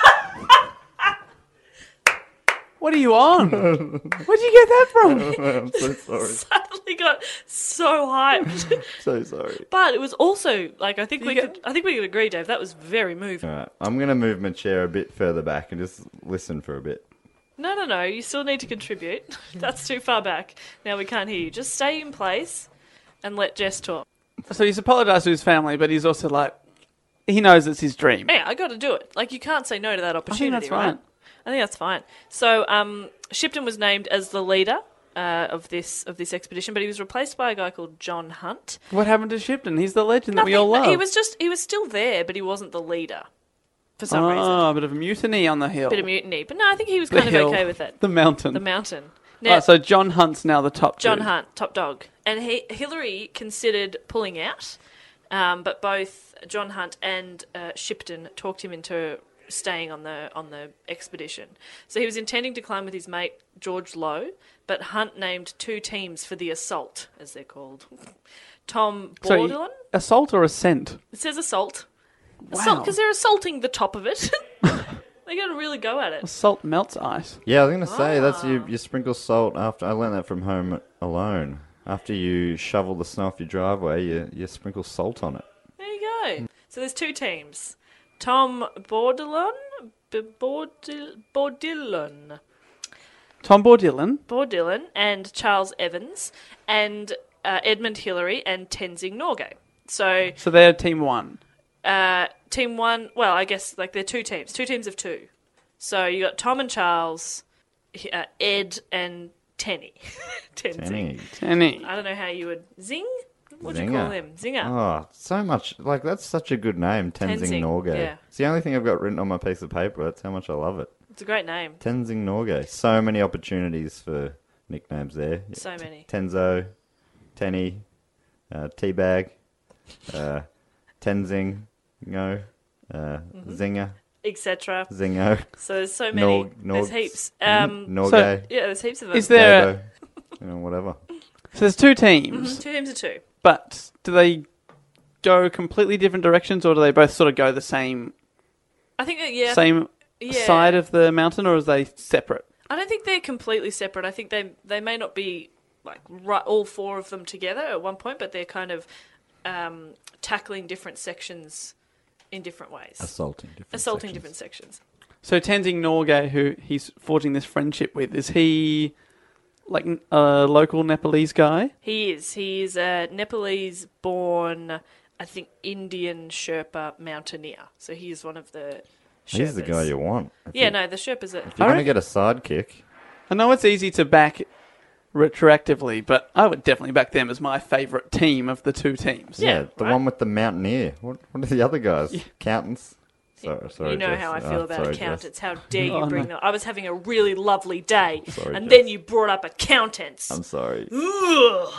What are you on? Where'd you get that from? I'm so sorry. Suddenly got so hyped. So sorry. But it was also, like, I think we get- could, I think we could agree, Dave, that was very moving. All right, I'm going to move my chair a bit further back and just listen for a bit. No, no, no. You still need to contribute. That's too far back. Now we can't hear you. Just stay in place and let Jess talk. So he's apologised to his family, but he's also like, he knows it's his dream. Yeah, I got to do it. Like, you can't say no to that opportunity, that's right? fine. I think that's fine. So, um, Shipton was named as the leader uh, of this of this expedition, but he was replaced by a guy called John Hunt. What happened to Shipton? He's the legend that we all Nothing- love. He was just he was still there, but he wasn't the leader for some reason. Oh, a bit of a mutiny on the hill. Bit of mutiny, but no, I think he was The kind of hill. okay with it. The mountain. The mountain. Oh, Now, so John Hunt's now the top John dude. Hunt, top dog. And he, Hillary considered pulling out, um, but both John Hunt and uh, Shipton talked him into staying on the on the expedition. So he was intending to climb with his mate George Lowe, but Hunt named two teams for the assault, as they're called. Tom So, Bordelon. assault or ascent? It says assault. Wow. Assault, because they're assaulting the top of it. They got to really go at it. Salt melts ice. Yeah, I was going to say, that's Ah. you, you sprinkle salt after, I learned that from Home Alone. After you shovel the snow off your driveway, you, you sprinkle salt on it. There you go. So there's two teams. Tom Bordelon, B- Bordil- Bordillon, Tom Bourdillon. Bordillon, and Charles Evans, and uh, Edmund Hillary, and Tenzing Norgay. So So they're team one. uh, team one, well, I guess like they're two teams, two teams of two. So you got Tom and Charles, uh, Ed and Tenny. Tenzing. Tenny. Tenny. I don't know how you would... Zing? What do you Zinger. call him? Zinger. Oh, so much. Like, that's such a good name, Tenzing, Tenzing, Norgay. yeah. It's the only thing I've got written on my piece of paper. That's how much I love it. It's a great name. Tenzing Norgay. So many opportunities for nicknames there. So many. Tenzo, Tenny, uh, Teabag, uh, Tenzing, no, uh, Mm-hmm. Zinger, Etc. Zingo, So there's so many. Nog, there's Nog, heaps. Um, Norgay, yeah, there's heaps of them. Is there... Dabo, you know, whatever. So there's two teams, Two teams of two. but do they go completely different directions, or do they both sort of go the same I think that, yeah. same yeah. side of the mountain, or are they separate? I don't think they're completely separate. I think they they may not be like right, all four of them together at one point, but they're kind of um, tackling different sections in different ways. Assaulting different Assaulting sections. different sections. So Tenzing Norgay, who he's forging this friendship with, is he like a local Nepalese guy? He is. He is a Nepalese-born, I think, Indian Sherpa mountaineer. So he is one of the Sherpas. He's the guy you want. If Yeah, you- no, the Sherpas are... If you're I going to reckon- get a sidekick, I know it's easy to back retroactively, but I would definitely back them as my favourite team of the two teams. Yeah, yeah, the right. one with the mountaineer. What, what are the other guys? Accountants? Sorry, sorry, You know Jess. how I Oh, feel about sorry, accountants. Jess. How dare you Oh, bring no. them? I was having a really lovely day, Sorry, and Jess. then you brought up accountants. I'm sorry. Ugh.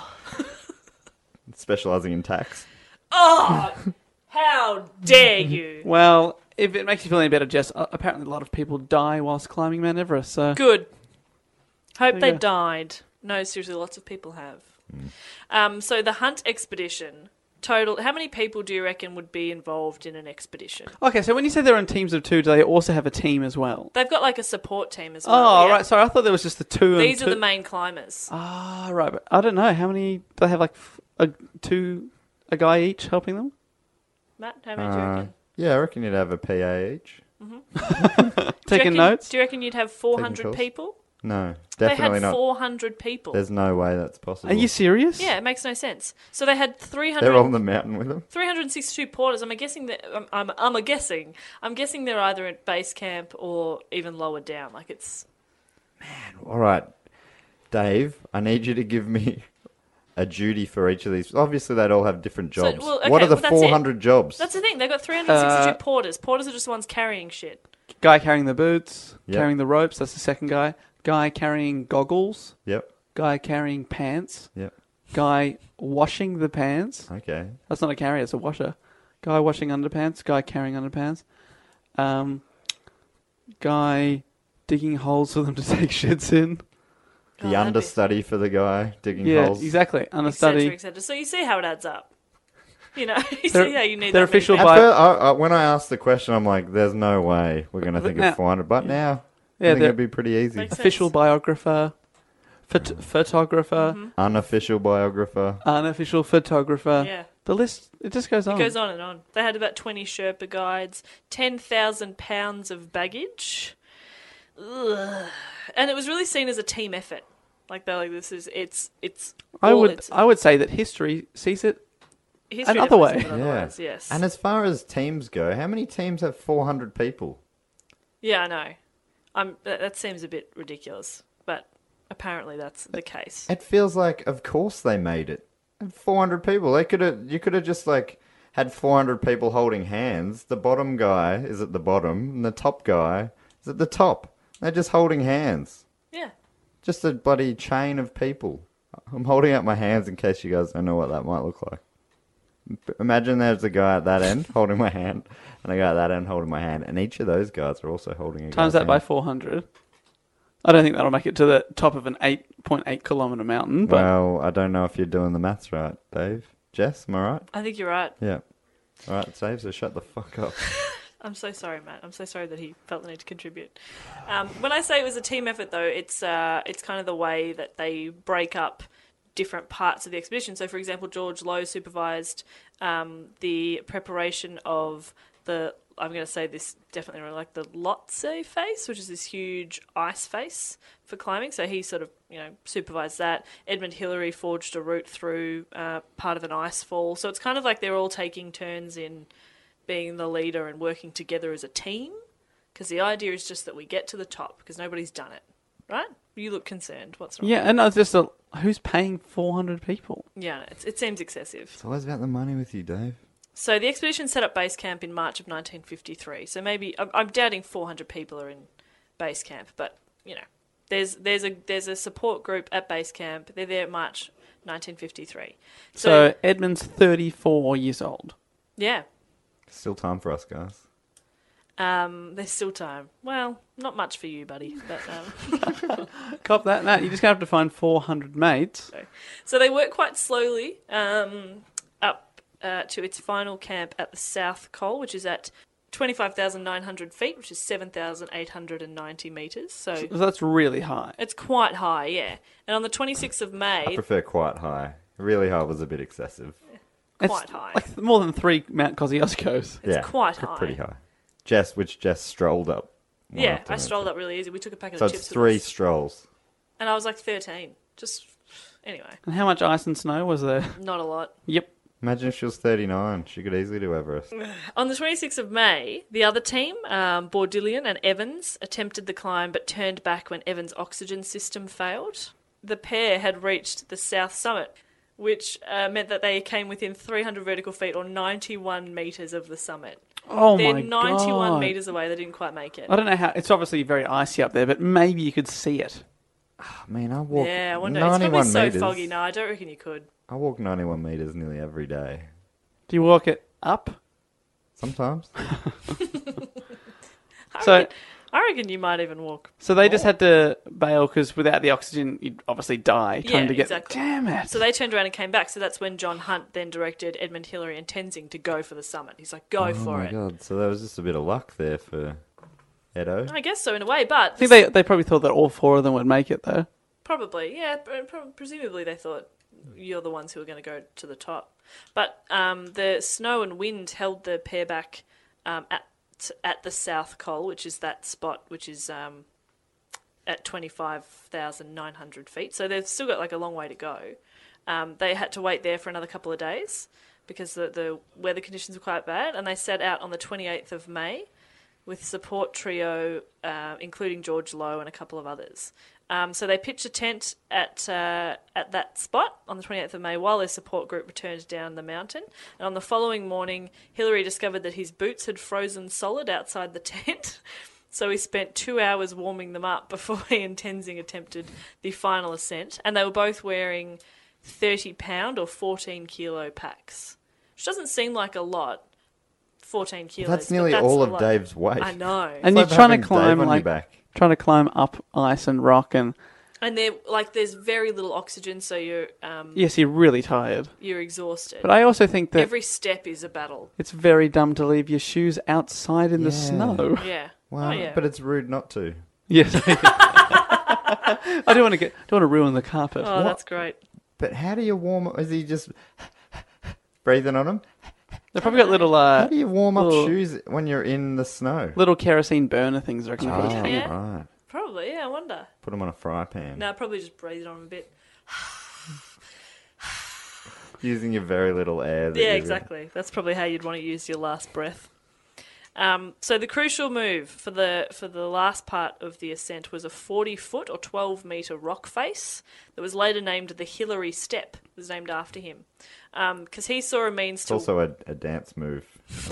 Specialising in tax. Oh, how dare you? Well, if it makes you feel any better, Jess, uh, apparently a lot of people die whilst climbing Mount Everest, so... Good. Hope There they you go. died. No, seriously, lots of people have. Um, so the hunt expedition, total, how many people do you reckon would be involved in an expedition? Okay, so when you say they're on teams of two, do they also have a team as well? They've got like a support team as well. Oh, yeah. right, sorry, I thought there was just the two and These two. are the main climbers. Ah, right, but I don't know, how many... Do they have like f- a, two, a guy each helping them? Matt, how many do you Uh, reckon? yeah, I reckon you'd have a P A each. Do you Taking reckon- notes? Do you reckon you'd have four hundred calls? people? No, They definitely had not. four hundred people. There's no way that's possible. Are you serious? Yeah, it makes no sense. So they had three They're on hundred, the mountain with them. three hundred sixty-two porters. I'm guessing that I'm, I'm, I'm a guessing. I'm guessing they're either at base camp or even lower down. Like it's All right, Dave, I need you to give me a duty for each of these. Obviously, they'd all have different So, jobs. well, okay, what are the well, that's it. four hundred jobs? that's the thing. They've got three hundred sixty-two Uh, porters. Porters are just the ones carrying shit. Guy carrying the boots, Yep. carrying the ropes, that's the second guy. Guy carrying goggles, Yep, guy carrying pants, yep. guy washing the pants. Okay. That's not a carrier, it's a washer. Guy washing underpants, guy carrying underpants. Um, guy digging holes for them to take shits in. Oh, The that'd be- understudy for the guy digging Yeah, holes. exactly. et cetera, Understudy. et cetera. So you see how it adds up. You know, you They're- see how you need they're that many official people. At By- first, I, I, when I asked the question, I'm like, "There's no way we're going to think Now- of four hundred." But now, Yeah, I think they're- it'd be pretty easy. Makes Official sense. biographer, phot- photographer, Mm-hmm. Unofficial biographer. unofficial photographer. Yeah. The list, it just goes on. It goes on and on. They had about twenty Sherpa guides, ten thousand pounds of baggage. Ugh. And it was really seen as a team effort. Like, they're like, this is, it's, it's, I all would, it's, I would say that history sees it. history another definitely way. says it Yeah. otherwise, yes. And as far as teams go, how many teams have four hundred people? Yeah, I know. Um, that, that seems a bit ridiculous, but apparently that's the case. It feels like, of course, they made it. four hundred people. They could have. You could have just like had four hundred people holding hands. The bottom guy is at the bottom, and the top guy is at the top. They're just holding hands. Yeah. Just a bloody chain of people. I'm holding out my hands in case you guys don't know what that might look like. Imagine there's a guy at that end holding my hand, and a guy at that end holding my hand, and each of those guys are also holding a Times guy's that by hand. four hundred. I don't think that'll make it to the top of an eight point eight kilometre mountain, but Well, I don't know if you're doing the maths right, Dave. Jess, am I right? I think you're right. Yeah. All right, Dave, so shut the fuck up. I'm so sorry, Matt. I'm so sorry that he felt the need to contribute. Um, when I say it was a team effort, though, it's uh, it's kind of the way that they break up different parts of the expedition. So, for example, George Lowe supervised um, the preparation of the, I'm going to say this definitely wrong, like the Lhotse face, which is this huge ice face for climbing. So he sort of, you know, supervised that. Edmund Hillary forged a route through uh, part of an ice fall. So it's kind of like they're all taking turns in being the leader and working together as a team, because the idea is just that we get to the top because nobody's done it, right? You look concerned. What's wrong? Yeah, and it's just a, who's paying four hundred people? Yeah, it's, it seems excessive. It's always about the money with you, Dave. So the expedition set up base camp in March of nineteen fifty-three. So maybe I'm, I'm doubting four hundred people are in base camp, but you know, there's there's a there's a support group at base camp. They're there at March nineteen fifty-three. So, So Edmund's thirty-four years old. yeah, Still time for us, guys. um, there's still time. Well, not much for you, buddy. But um, Cop that, Matt. You just have to find four hundred mates. so they work quite slowly um, up uh, to its final camp at the South Col, which is at twenty-five thousand nine hundred feet, which is seven thousand eight hundred ninety metres. So So that's really high. it's quite high, yeah. And on the twenty-sixth of May, I prefer quite high. Really high was a bit excessive. quite it's high. Like more than three Mount Kosciuszkos. It's yeah, quite pr- high. Pretty high. Jess, which Jess strolled up. one Yeah, I afternoon, strolled so- up really easy. We took a packet So of it's chips with three us. strolls. And I was like thirteen. Just, anyway, And how much ice and snow was there? not a lot. Yep. Imagine if she was thirty-nine. She could easily do Everest. On the twenty-sixth of May, the other team, um, Bordillion and Evans, attempted the climb but turned back when Evans' oxygen system failed. The pair had reached the south summit, which uh, meant that they came within three hundred vertical feet or ninety-one metres of the summit. Oh They're my ninety-one god. metres away. They didn't quite make it. I don't know how. It's obviously very icy up there, but maybe you could see it. I mean, I walk Yeah, I wonder. It's probably ninety-one so metres. foggy. No, I don't reckon you could. I walk ninety-one metres nearly every day. Do you walk it up? Sometimes. I So- reckon, I reckon you might even walk. So they just had to bail because without the oxygen, you'd obviously die trying Yeah, to get. exactly. Damn it! So they turned around and came back. So that's when John Hunt then directed Edmund Hillary and Tenzing to go for the summit. He's like, go oh for my it. god! So there was just a bit of luck there for Edo. I guess so in a way, but I think they they probably thought that all four of them would make it though. probably, yeah, pr- pr- presumably they thought you're the ones who are going to go to the top. But um, the snow and wind held the pair back um, at at the South Col, which is that spot, which is um, at twenty-five thousand nine hundred feet. So they've still got like a long way to go. Um, they had to wait there for another couple of days because the, the weather conditions were quite bad, and they set out on the twenty-eighth of May with support trio, uh, including George Lowe and a couple of others. Um, so they pitched a tent at uh, at that spot on the twenty-eighth of May while their support group returned down the mountain. And on the following morning, Hillary discovered that his boots had frozen solid outside the tent. So he spent two hours warming them up before he and Tenzing attempted the final ascent. And they were both wearing thirty pound or fourteen kilo packs, which doesn't seem like a lot. fourteen kilos. That's but nearly that's all a of lot. Dave's weight. I know. And It's you're like trying having to climb Dave on your like back. trying to climb up ice and rock, and And they're like, there's very little oxygen, so you're um, yes, you're really tired. you're exhausted. But I also think that Every step is a battle. it's very dumb to leave your shoes outside in the Yeah. snow. Yeah. Well, oh, yeah. but it's rude not to. Yes. I don't want to get don't want to ruin the carpet. oh, that's great. But how do you warm up? Is he just breathing on him? They've probably got little How uh, do you warm up little- shoes when you're in the snow? little kerosene burner things. I reckon. you put Oh, a Yeah. right. Probably, yeah, I wonder. Put them on a fry pan. No, probably just breathe on them a bit. Using your very little air. that Yeah, you- exactly. That's probably how you'd want to use your last breath. Um, so the crucial move for the for the last part of the ascent was a forty foot or twelve meter rock face that was later named the Hillary Step. It was named after him because he saw a means It's to also a, a dance move.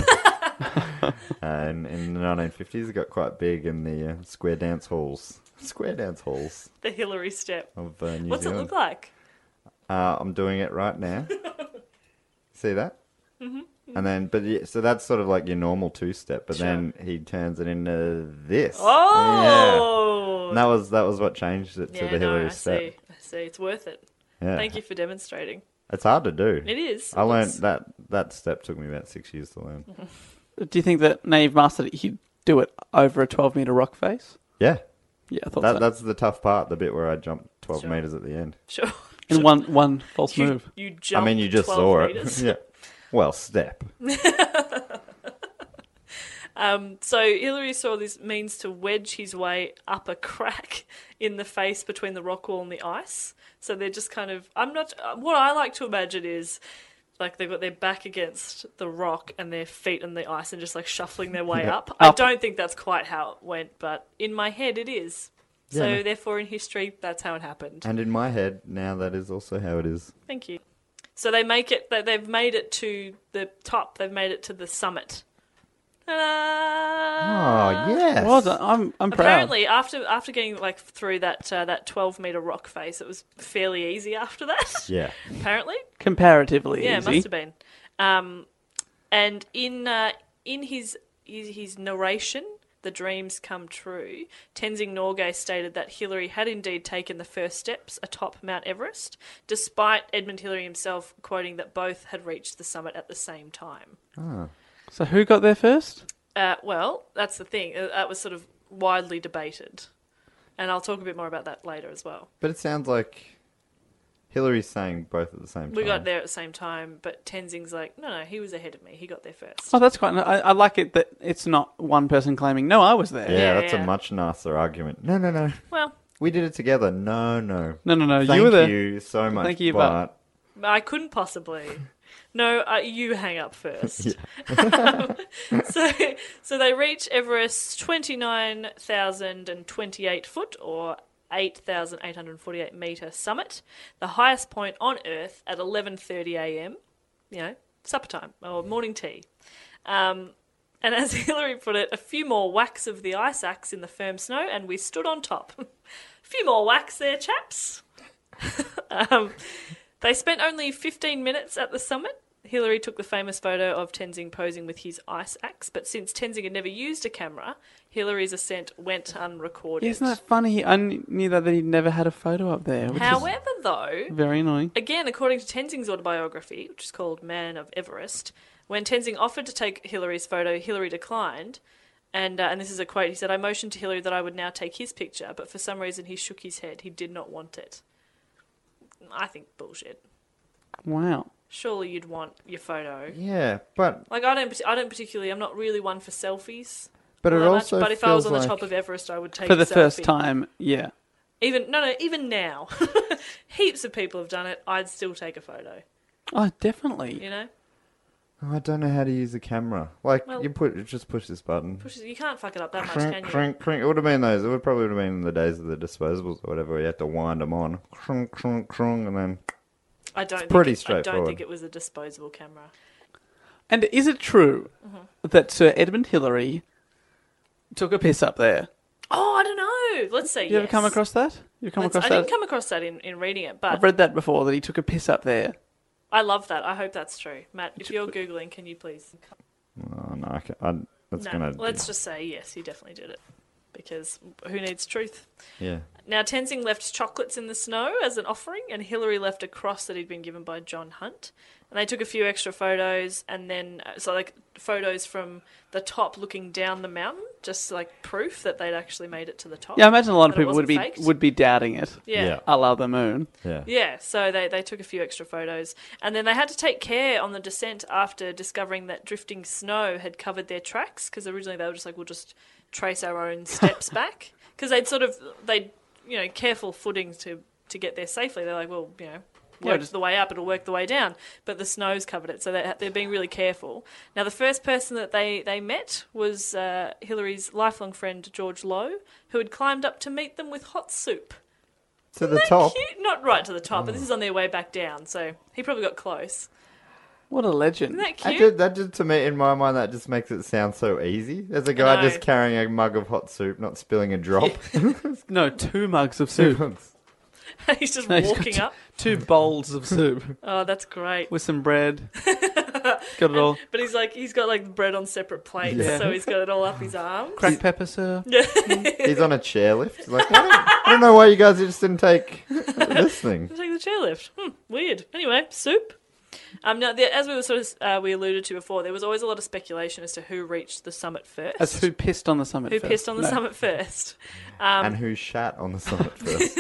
and in the nineteen fifties, it got quite big in the uh, square dance halls. Square dance halls the Hillary Step. of uh, New What's it Zealand. look like? Uh, I'm doing it right now. See that? Mm-hmm. And then, but yeah, so that's sort of like your normal two-step. But Sure. then he turns it into this. Oh, Yeah. And that was that was what changed it to yeah, the no, Hillary I step. see. I see. It's worth it. Yeah. Thank you for demonstrating. It's hard to do. It is. I It learned looks- that that step took me about six years to learn. Do you think that Nave mastered it? He'd do it over a twelve meter rock face? Yeah, Yeah, I thought that, so. that's the tough part, the bit where I jumped twelve Sure. meters at the end. Sure. In one one false You, move. you jumped I mean, you just twelve saw meters. it. Yeah. Well, step. Um, so Hillary saw this means to wedge his way up a crack in the face between the rock wall and the ice. So they're just kind of, I'm not, what I like to imagine is like they've got their back against the rock and their feet on the ice and just like shuffling their way Yeah. up. I Up. don't think that's quite how it went, but in my head it is. So Yeah, no. therefore in history, that's how it happened. And in my head, now that is also how it is. Thank you. So they make it, they- they've made it to the top, they've made it to the summit. Ta-da! Oh, yes. Well done. I'm I'm proud. Apparently, after after getting like through that uh, that twelve meter rock face, it was fairly easy after that. Yeah. Apparently, Comparatively yeah, it easy. must have been. Um, and in uh, in his, his his narration, The Dreams Come True, Tenzing Norgay stated that Hillary had indeed taken the first steps atop Mount Everest, despite Edmund Hillary himself quoting that both had reached the summit at the same time. So who got there first? Uh, well, that's the thing. Uh, That was sort of widely debated. And I'll talk a bit more about that later as well. But it sounds like Hillary's saying both at the same time. We got there at the same time, but Tenzing's like, no, no, he was ahead of me. He got there first. Oh, that's quite. I, I like it that it's not one person claiming, "No, I was there." Yeah, Yeah, that's yeah. a much nicer argument. No, no, no. Well, We did it together. No, no. No, no, no. Thank you were there. you so much. Thank you, but... I couldn't possibly. No, uh, you hang up first. so, so they reach Everest's twenty-nine thousand twenty-eight foot, or eight thousand eight hundred forty-eight metre summit, the highest point on Earth at eleven thirty a m, you know, supper time, or morning tea. Um, and as Hillary put it, a few more whacks of the ice axe in the firm snow and we stood on top. A few more whacks there, chaps. um, they spent only fifteen minutes at the summit. Hillary took the famous photo of Tenzing posing with his ice axe, but since Tenzing had never used a camera, Hillary's ascent went unrecorded. Yeah, isn't that funny? I kn- knew that, that he'd never had a photo up there. Which However, is though, very annoying. again, according to Tenzing's autobiography, which is called Man of Everest, when Tenzing offered to take Hillary's photo, Hillary declined. And uh, and this is a quote. He said, "I motioned to Hillary that I would now take his picture, but for some reason he shook his head. He did not want it." I think bullshit. Wow. Surely you'd want your photo. Yeah, but Like I don't, I don't particularly. I'm not really one for selfies. but all it that much, also but if I was feels on the like- top of Everest, I would take For the a selfie. first time, yeah. Even no, no, even now, heaps of people have done it. I'd still take a photo. Oh, definitely. You know, Oh, I don't know how to use a camera. Like Well- you put just push this button. Push, you can't fuck it up that much, Crink, can you? crink, crink. It would have been those. It would probably would have been in the days of the disposables or whatever. Where you had to wind them on, crunk, crunk, crunk, and then I don't. think pretty it, I don't straightforward. think it was a disposable camera. And is it true Mm-hmm. that Sir Edmund Hillary took a piss up there? Oh, I don't know. Let's say You ever yes. come across that? You come Let's- across I that? didn't come across that in, in reading it, but I've read that before, that he took a piss up there. I love that. I hope that's true, Matt. If you're googling, can you please? oh no, I can, I, that's No, gonna. let's just say yes. He definitely did it, because who needs truth? yeah. Now, Tenzing left chocolates in the snow as an offering, and Hillary left a cross that he'd been given by John Hunt. And they took a few extra photos, and then, uh, so like photos from the top looking down the mountain, just like proof that they'd actually made it to the top. Yeah, I imagine a lot of That it people would be wasn't faked. would be doubting it. Yeah. Yeah. A la the moon. Yeah. Yeah, so they, they took a few extra photos. And then they had to take care on the descent after discovering that drifting snow had covered their tracks, because originally they were just like, we'll just trace our own steps back. Because they'd sort of, they'd, you know, careful footing to, to get there safely. They're like, well, you know, Yeah, work just- the way up, it'll work the way down. But the snow's covered it, so they're, they're being really careful. Now, the first person that they, they met was uh, Hillary's lifelong friend, George Lowe, who had climbed up to meet them with hot soup. To the top. Cute? Not right to the top, but this is on their way back down, so he probably got close. What a legend. Isn't that That, cute? did, that just to me, in my mind, that just makes it sound so easy. There's a guy know. just carrying a mug of hot soup, not spilling a drop. No, two mugs of soup. He's just No, he's got walking two, up. two bowls of soup Oh, that's great. with some bread. Got it all. But he's like, he's got like bread on separate plates, Yeah. so he's got it all up his arms. Cracked pepper, sir. He's on a chairlift. He's like, I don't, I don't know why you guys just didn't take this thing. Take the chairlift. Hmm, weird. Anyway, soup. Um, now, there, as we were sort of uh, we alluded to before, there was always a lot of speculation as to who reached the summit first. As who pissed on the summit Who first. pissed on the No. summit first? Um, And who shat on the summit first?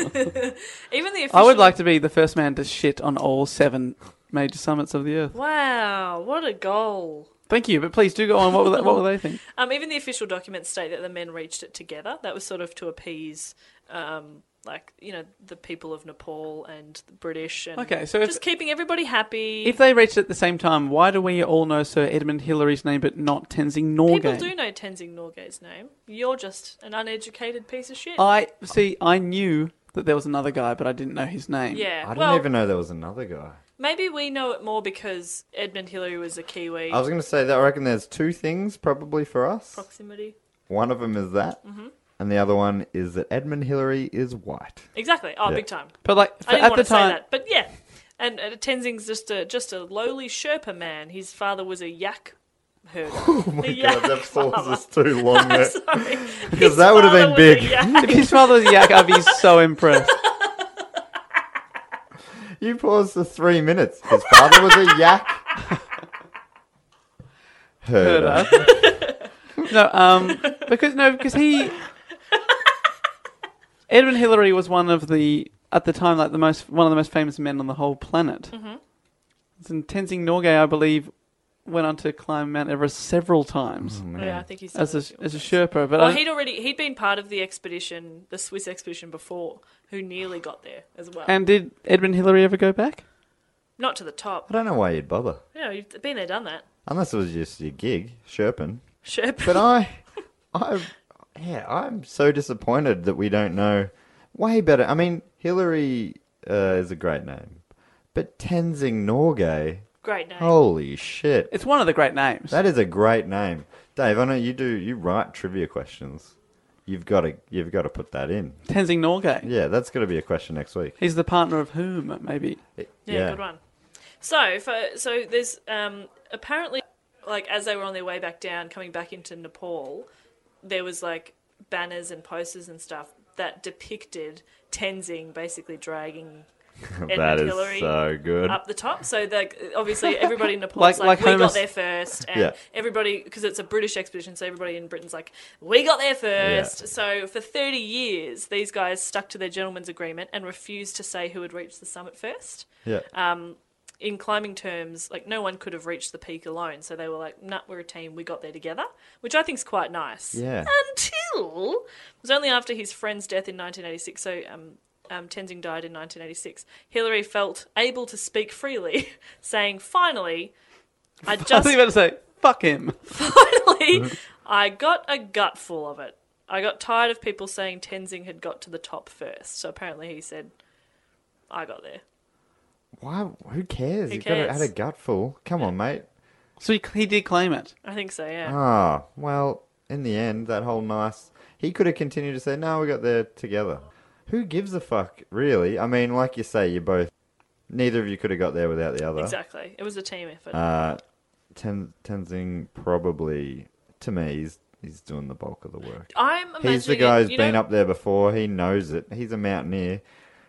even the official... I would like to be the first man to shit on all seven major summits of the earth. Wow, what a goal. Thank you, but please do go on. What will they, what will they think? Um, even the official documents state that the men reached it together. That was sort of to appease um, like, you know, the people of Nepal and the British, and Okay, so if- just keeping everybody happy. If they reached at the same time, why do we all know Sir Edmund Hillary's name but not Tenzing Norgay? People do know Tenzing Norgay's name. You're just an uneducated piece of shit. I see. I knew that there was another guy, but I didn't know his name. yeah, I didn't well, even know there was another guy. maybe we know it more because Edmund Hillary was a Kiwi. I was going to say that I reckon there's two things probably for us. Proximity. One of them is that, Mm-hmm. and the other one is that Edmund Hillary is white. Exactly. Oh, Yeah. big time. But like I didn't at want the to time, say that, but yeah. And uh, Tenzing's just a just a lowly Sherpa man. His father was a yak herder. Oh my A yak god, that pause farmer. is too long I'm there. sorry. Because His that would have father been was a big. yak. if his father was a yak, I'd be so impressed. You paused for three minutes. His father was a yak herder. Herder. no, um, because no, because he Edmund Hillary was one of the at the time like the most one of the most famous men on the whole planet. Mm-hmm. And Tenzing Norgay, I believe, went on to climb Mount Everest several times Yeah, I think he's done as it a few as a times. Sherpa. But Well, I, he'd already he'd been part of the expedition, the Swiss expedition before, who nearly got there as well. and did Edmund Hillary ever go back? Not to the top. I don't know why you'd bother. Yeah, you've been there, done that. Unless it was just your gig, Sherpin. Sherpa. But I, I, yeah, I'm so disappointed that we don't know. Way better. I mean, Hillary uh, is a great name, but Tenzing Norgay, Great name. holy shit, It's one of the great names. that is a great name. Dave, I know you do. You write trivia questions. You've got to. You've got to put that in. Tenzing Norgay. Yeah, that's going to be a question next week. He's the partner of whom? Maybe. Yeah, good one. So, for, so there's um, apparently, like, as they were on their way back down, coming back into Nepal, there was, like, banners and posters and stuff that depicted Tenzing basically dragging That Edmund is Hillary so good. up the top. So, like, obviously, everybody in Nepal's Like- like, like we Homer- got there first. And Yeah. everybody, because it's a British expedition, so everybody in Britain's like, we got there first. Yeah. So, for thirty years, these guys stuck to their gentleman's agreement and refused to say who had reached the summit first. Yeah. Um, in climbing terms, like, no one could have reached the peak alone. So they were like, nah, we're a team. We got there together, which I think is quite nice. Yeah. Until it was only after his friend's death in nineteen eighty-six. So um, um, Tenzing died in nineteen eighty-six. Hillary felt able to speak freely, saying, finally, I I just was about to say, fuck him. finally, I got a gutful of it. I got tired of people saying Tenzing had got to the top first. So apparently he said, I got there. Why? Who cares? Who you got to cares? had a gutful. Come on, mate. So he, he did claim it. I think so, yeah. Ah, well, in the end, that whole nice... He could have continued to say, no, we got there together. Who gives a fuck, really? I mean, like you say, you both... Neither of you could have got there without the other. Exactly. It was a team effort. Uh, Ten, Tenzing probably, to me, he's, he's doing the bulk of the work. I'm imagining He's the guy it, who's you been know, up there before. He knows it. He's a mountaineer.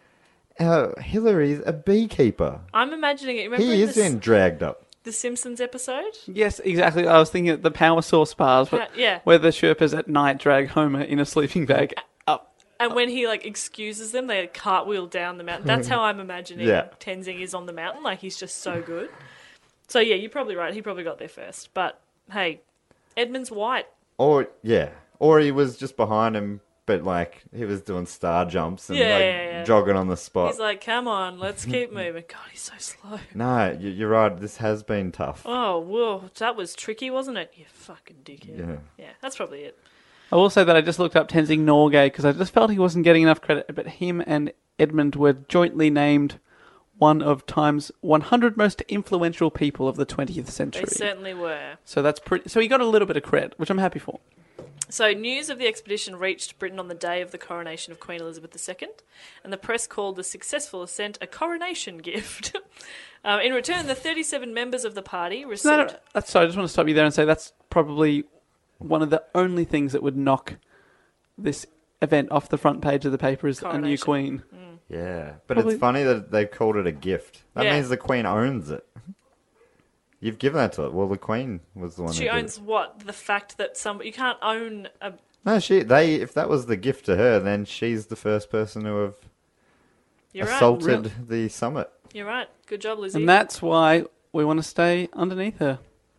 Uh, Hillary's a beekeeper. I'm imagining it. Remember He in is the, in dragged up. the Simpsons episode? Yes, exactly. I was thinking of the power source bars, but Uh, yeah. where the Sherpas at night drag Homer in a sleeping bag up. And when he, like, excuses them, they cartwheel down the mountain. That's how I'm imagining Yeah. Tenzing is on the mountain. Like, he's just so good. So, yeah, you're probably right. He probably got there first. But, hey, Edmund's white. Or, yeah. Or he was just behind him, but, like, he was doing star jumps and, Yeah, like, yeah, yeah. jogging on the spot. He's like, come on, let's keep moving. God, he's so slow. No, you- you're right. This has been tough. Oh, whoa, that was tricky, wasn't it? You fucking dickhead. Yeah. Yeah, that's probably it. I will say that I just looked up Tenzing Norgay because I just felt he wasn't getting enough credit, but him and Edmund were jointly named one of Time's one hundred most influential people of the twentieth They century. certainly were. So that's pretty. So he got a little bit of credit, which I'm happy for. So, news of the expedition reached Britain on the day of the coronation of Queen Elizabeth the Second, and the press called the successful ascent a coronation gift. um, in return, the thirty-seven members of the party received... No, no, that's, sorry, I just want to stop you there and say that's probably one of the only things that would knock this event off the front page of the paper is a new Coronation. queen. Yeah. But Probably- it's funny that they've called it a gift. That Yeah. means the Queen owns it. You've given that to it. Well, the Queen was the one She who did owns it. what? The fact that some... You can't own a... No, she. They. If that was the gift to her, then she's the first person to have You're right. assaulted Really? the summit. You're right. Good job, Lizzie. And that's why we want to stay underneath her.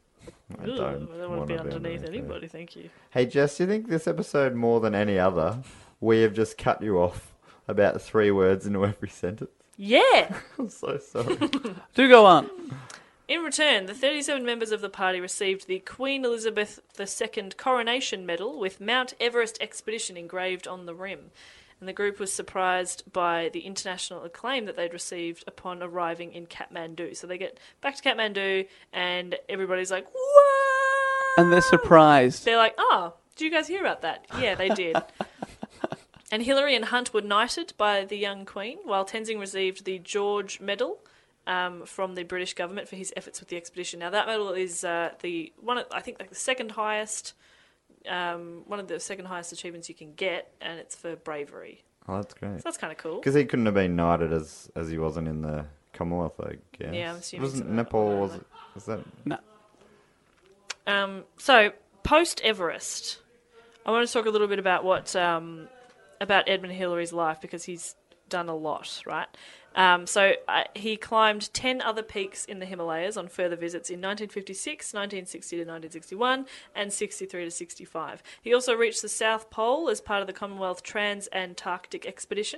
I Ooh, don't, I don't want to wanna be underneath her. anybody, thank you. Hey, Jess, do you think this episode, more than any other, we have just cut you off about three words into every sentence. Yeah. I'm so sorry. Do go on. In return, the thirty-seven members of the party received the Queen Elizabeth the Second Coronation Medal with Mount Everest Expedition engraved on the rim. And the group was surprised by the international acclaim that they'd received upon arriving in Kathmandu. So they get back to Kathmandu and everybody's like, "Whoa!" And they're surprised. They're like, "Oh, did you guys hear about that?" Yeah, they did. And Hillary and Hunt were knighted by the young Queen, while Tenzing received the George Medal um, from the British government for his efforts with the expedition. Now, that medal is uh, the one, of, I think, like the second highest, um, one of the second highest achievements you can get, and it's for bravery. Oh, that's great. So that's kind of cool. Because he couldn't have been knighted as as he wasn't in the Commonwealth, I guess. Yeah, I'm assuming Wasn't so. Nepal? Was it? Was that? No. Um, so post Everest, I want to talk a little bit about what um, about Edmund Hillary's life because he's done a lot, right? Um, so uh, he climbed ten other peaks in the Himalayas on further visits in nineteen fifty-six, nineteen sixty to nineteen sixty-one, and sixty-three to sixty-five. He also reached the South Pole as part of the Commonwealth Trans-Antarctic Expedition,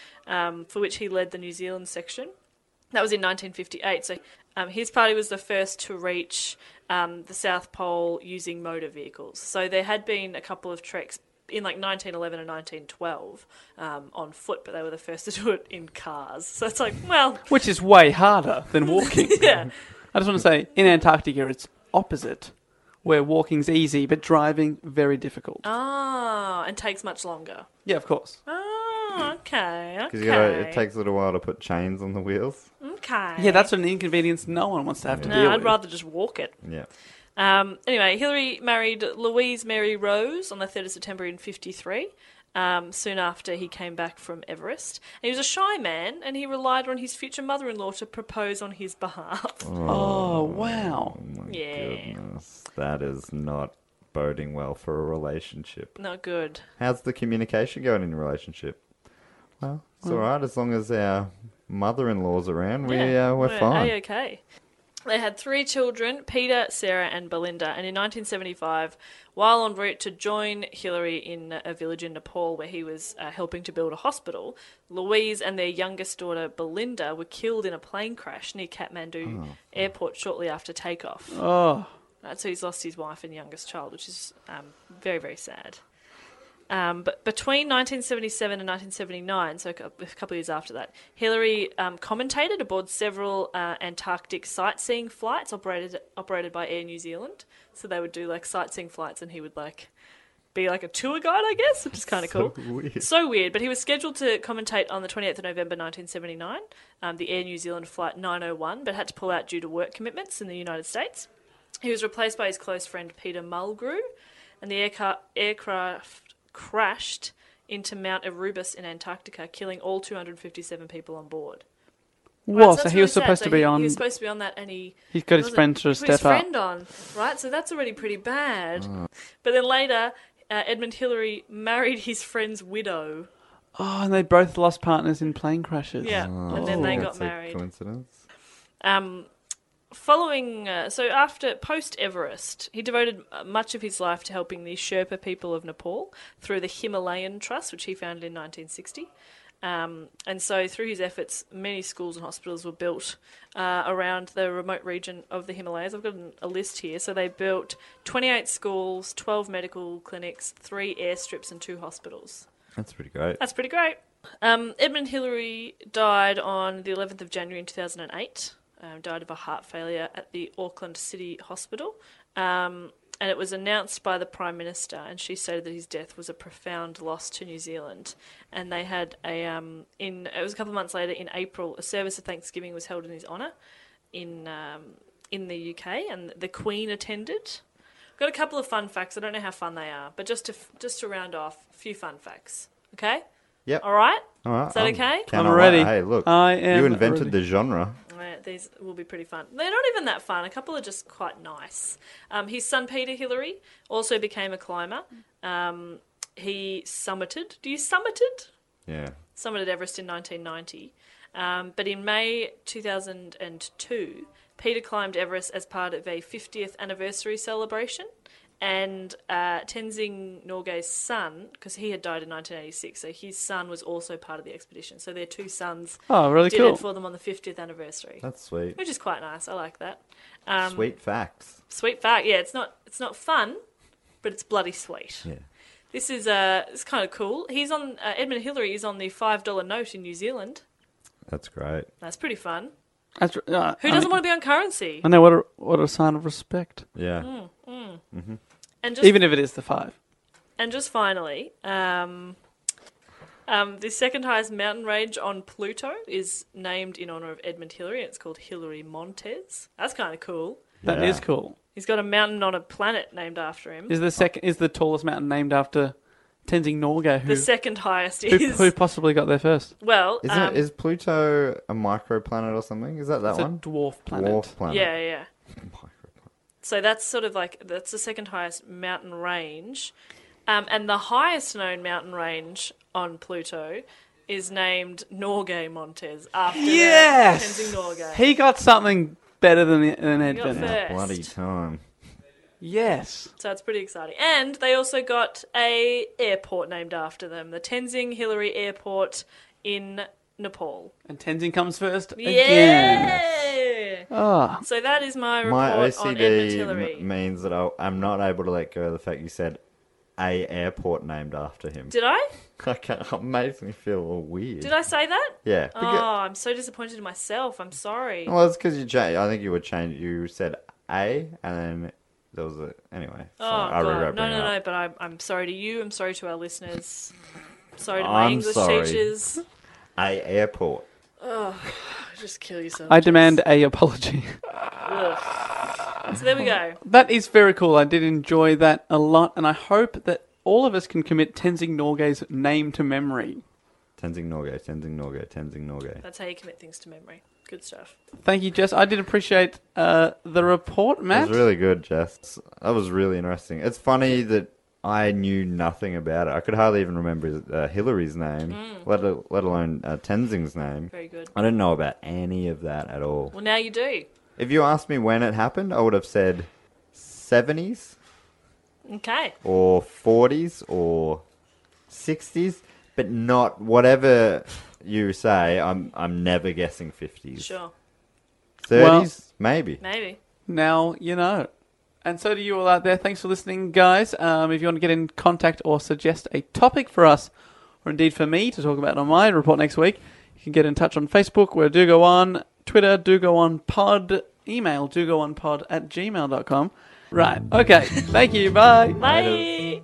um, for which he led the New Zealand section. That was in nineteen fifty-eight. So um, his party was the first to reach um, the South Pole using motor vehicles. So there had been a couple of treks in like nineteen eleven and nineteen twelve um, on foot, but they were the first to do it in cars. So it's like, well... Which is way harder than walking. Yeah. I just want to say, in Antarctica, it's opposite, where walking's easy, but driving, very difficult. Ah, and takes much longer. Yeah, of course. Oh, okay, Because okay. it takes a little while to put chains on the wheels. Okay. Yeah, that's an inconvenience no one wants to have to No, deal I'd with. rather just walk it. Yeah. Um, anyway, Hillary married Louise Mary Rose on the third of September in fifty-three, um, soon after he came back from Everest. And he was a shy man, and he relied on his future mother-in-law to propose on his behalf. Oh, wow. Oh my Yeah. goodness. That is not boding well for a relationship. Not good. How's the communication going in a relationship? Well, it's all right as long as our mother-in-law's around. We, Yeah, uh, we're fine. A-okay. They had three children, Peter, Sarah and Belinda, and in nineteen seventy-five, while en route to join Hillary in a village in Nepal where he was uh, helping to build a hospital, Louise and their youngest daughter, Belinda, were killed in a plane crash near Kathmandu Oh. airport shortly after takeoff. Oh. Right, so he's lost his wife and youngest child, which is um, very, very sad. Um, but between nineteen seventy-seven and nineteen seventy-nine, so a couple of years after that, Hillary um, commentated aboard several uh, Antarctic sightseeing flights operated operated by Air New Zealand. So they would do like sightseeing flights, and he would like be like a tour guide, I guess, which is kind of So cool. weird. So weird. But he was scheduled to commentate on the twenty-eighth of November nineteen seventy-nine, um, the Air New Zealand flight nine oh one, but had to pull out due to work commitments in the United States. He was replaced by his close friend Peter Mulgrew, and the airca- aircraft crashed into Mount Erebus in Antarctica, killing all two hundred fifty-seven people on board. Whoa, Right, so that's he was really sad. supposed So to be he, on... He was supposed to be on that, and he He's got his wasn't. friend to He put step his up. friend on, right? So that's already pretty bad. But then later, uh, Edmund Hillary married his friend's widow. Oh, and they both lost partners in plane crashes. Yeah, and then they got That's a married. coincidence. Um, following, uh, so after post Everest, he devoted uh, much of his life to helping the Sherpa people of Nepal through the Himalayan Trust, which he founded in nineteen sixty. Um, and so through his efforts, many schools and hospitals were built uh, around the remote region of the Himalayas. I've got an, a list here. So they built twenty-eight schools, twelve medical clinics, three airstrips and two hospitals. That's pretty great. That's pretty great. Um, Edmund Hillary died on the eleventh of January in two thousand eight. Um, died of a heart failure at the Auckland City Hospital. Um, and it was announced by the Prime Minister, and she stated that his death was a profound loss to New Zealand. And they had a, um, in it was a couple of months later, in April, a service of Thanksgiving was held in his honour in um, in the U K, and the Queen attended. Got a couple of fun facts. I don't know how fun they are, but just to just to round off, a few fun facts. Okay? Yep. All right? All right. Is that I'm- okay? cannot I'm wait. ready. Hey, look. I am You invented ready. the genre. Right, these will be pretty fun. They're not even that fun. A couple are just quite nice. Um, his son Peter Hillary also became a climber. Um, he summited. Do you summited? Yeah. Summited Everest in nineteen ninety. Um, but in May two thousand two, Peter climbed Everest as part of a fiftieth anniversary celebration. And uh, Tenzing Norgay's son, because he had died in nineteen eighty-six, so his son was also part of the expedition. So their two sons Oh, really did cool. it for them on the fiftieth anniversary, That's sweet. which is quite nice. I like that. Um, Sweet facts. Sweet fact. Yeah, it's not it's not fun, but it's bloody sweet. Yeah. This is uh, it's kind of cool. He's on uh, Edmund Hillary is on the five dollar note in New Zealand. That's great. That's pretty fun. That's, uh, Who I doesn't mean- want to be on currency? I know, what a, what a sign of respect. Yeah. And just Even if it is the five. and just finally, um, um, the second highest mountain range on Pluto is named in honor of Edmund Hillary. And it's called Hillary Montes. That's kind of cool. That Yeah. is cool. He's got a mountain on a planet named after him. Is the second is the tallest mountain named after Tenzing Norgay, who, The second highest who, is who possibly got there first? well, Is um, it is Pluto a microplanet or something? Is that that It's one? a dwarf planet. Dwarf planet. yeah, yeah. Microplanet. So that's sort of like that's the second highest mountain range, um, and the highest known mountain range on Pluto is named Norgay Montes after Yes! Tenzing Norgay. He got something better than, than He got Edmund. first. Bloody time. Yes. So it's pretty exciting. And they also got a airport named after them, the Tenzing Hillary Airport in Nepal. And Tenzing comes first again. Yeah. Oh. So that is my report My on O C Edmund D Hillary. m- means that I, I'm not able to let go of the fact you said a airport named after him. Did I? I can't, it makes me feel all weird. Did I say that? Yeah. Oh, because- I'm so disappointed in myself. I'm sorry. Well, it's because you changed. I think you would change. You said A, and then there was a. Anyway. Oh, sorry, I regret God. No, bringing no, it no, up. but I'm, I'm sorry to you. I'm sorry to our listeners. Sorry to my I'm English sorry. teachers. A airport. Just kill yourself. I Jess. demand a apology. Ugh. So there we go. That is very cool. I did enjoy that a lot, and I hope that all of us can commit Tenzing Norgay's name to memory. Tenzing Norgay, Tenzing Norgay, Tenzing Norgay. That's how you commit things to memory. Good stuff. Thank you, Jess. I did appreciate uh, the report, It Matt. was really good, Jess. That was really interesting. It's funny that I knew nothing about it. I could hardly even remember uh, Hillary's name, let, a, let alone uh, Tenzing's name. Very good. I didn't know about any of that at all. Well, now you do. If you asked me when it happened, I would have said seventies Okay. or forties or sixties, but not whatever you say. I'm I'm never guessing fifties. Sure. thirties, maybe. Maybe. Now you know. And so do you all out there. Thanks for listening, guys. Um, if you want to get in contact or suggest a topic for us, or indeed for me to talk about on my report next week, you can get in touch on Facebook, where Do Go On, Twitter, Do Go On Pod, email do go on pod at gmail dot com. Right. Okay. Thank you. Bye. Bye.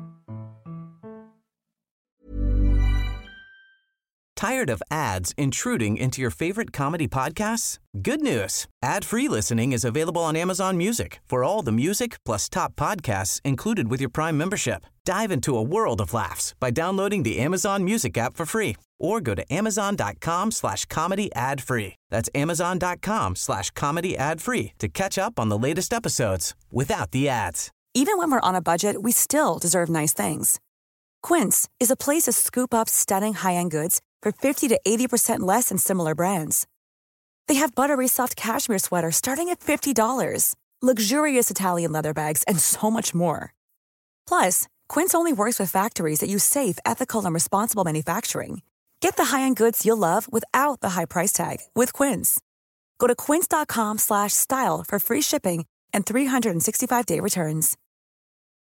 Tired of ads intruding into your favorite comedy podcasts? Good news. Ad-free listening is available on Amazon Music for all the music plus top podcasts included with your Prime membership. Dive into a world of laughs by downloading the Amazon Music app for free or go to amazon.com slash comedy ad free. That's amazon.com slash comedy ad free to catch up on the latest episodes without the ads. Even when we're on a budget, we still deserve nice things. Quince is a place to scoop up stunning high-end goods for fifty to eighty percent less than similar brands. They have buttery soft cashmere sweaters starting at fifty dollars, luxurious Italian leather bags, and so much more. Plus, Quince only works with factories that use safe, ethical, and responsible manufacturing. Get the high-end goods you'll love without the high price tag with Quince. Go to quince.com slash style for free shipping and three sixty-five day returns.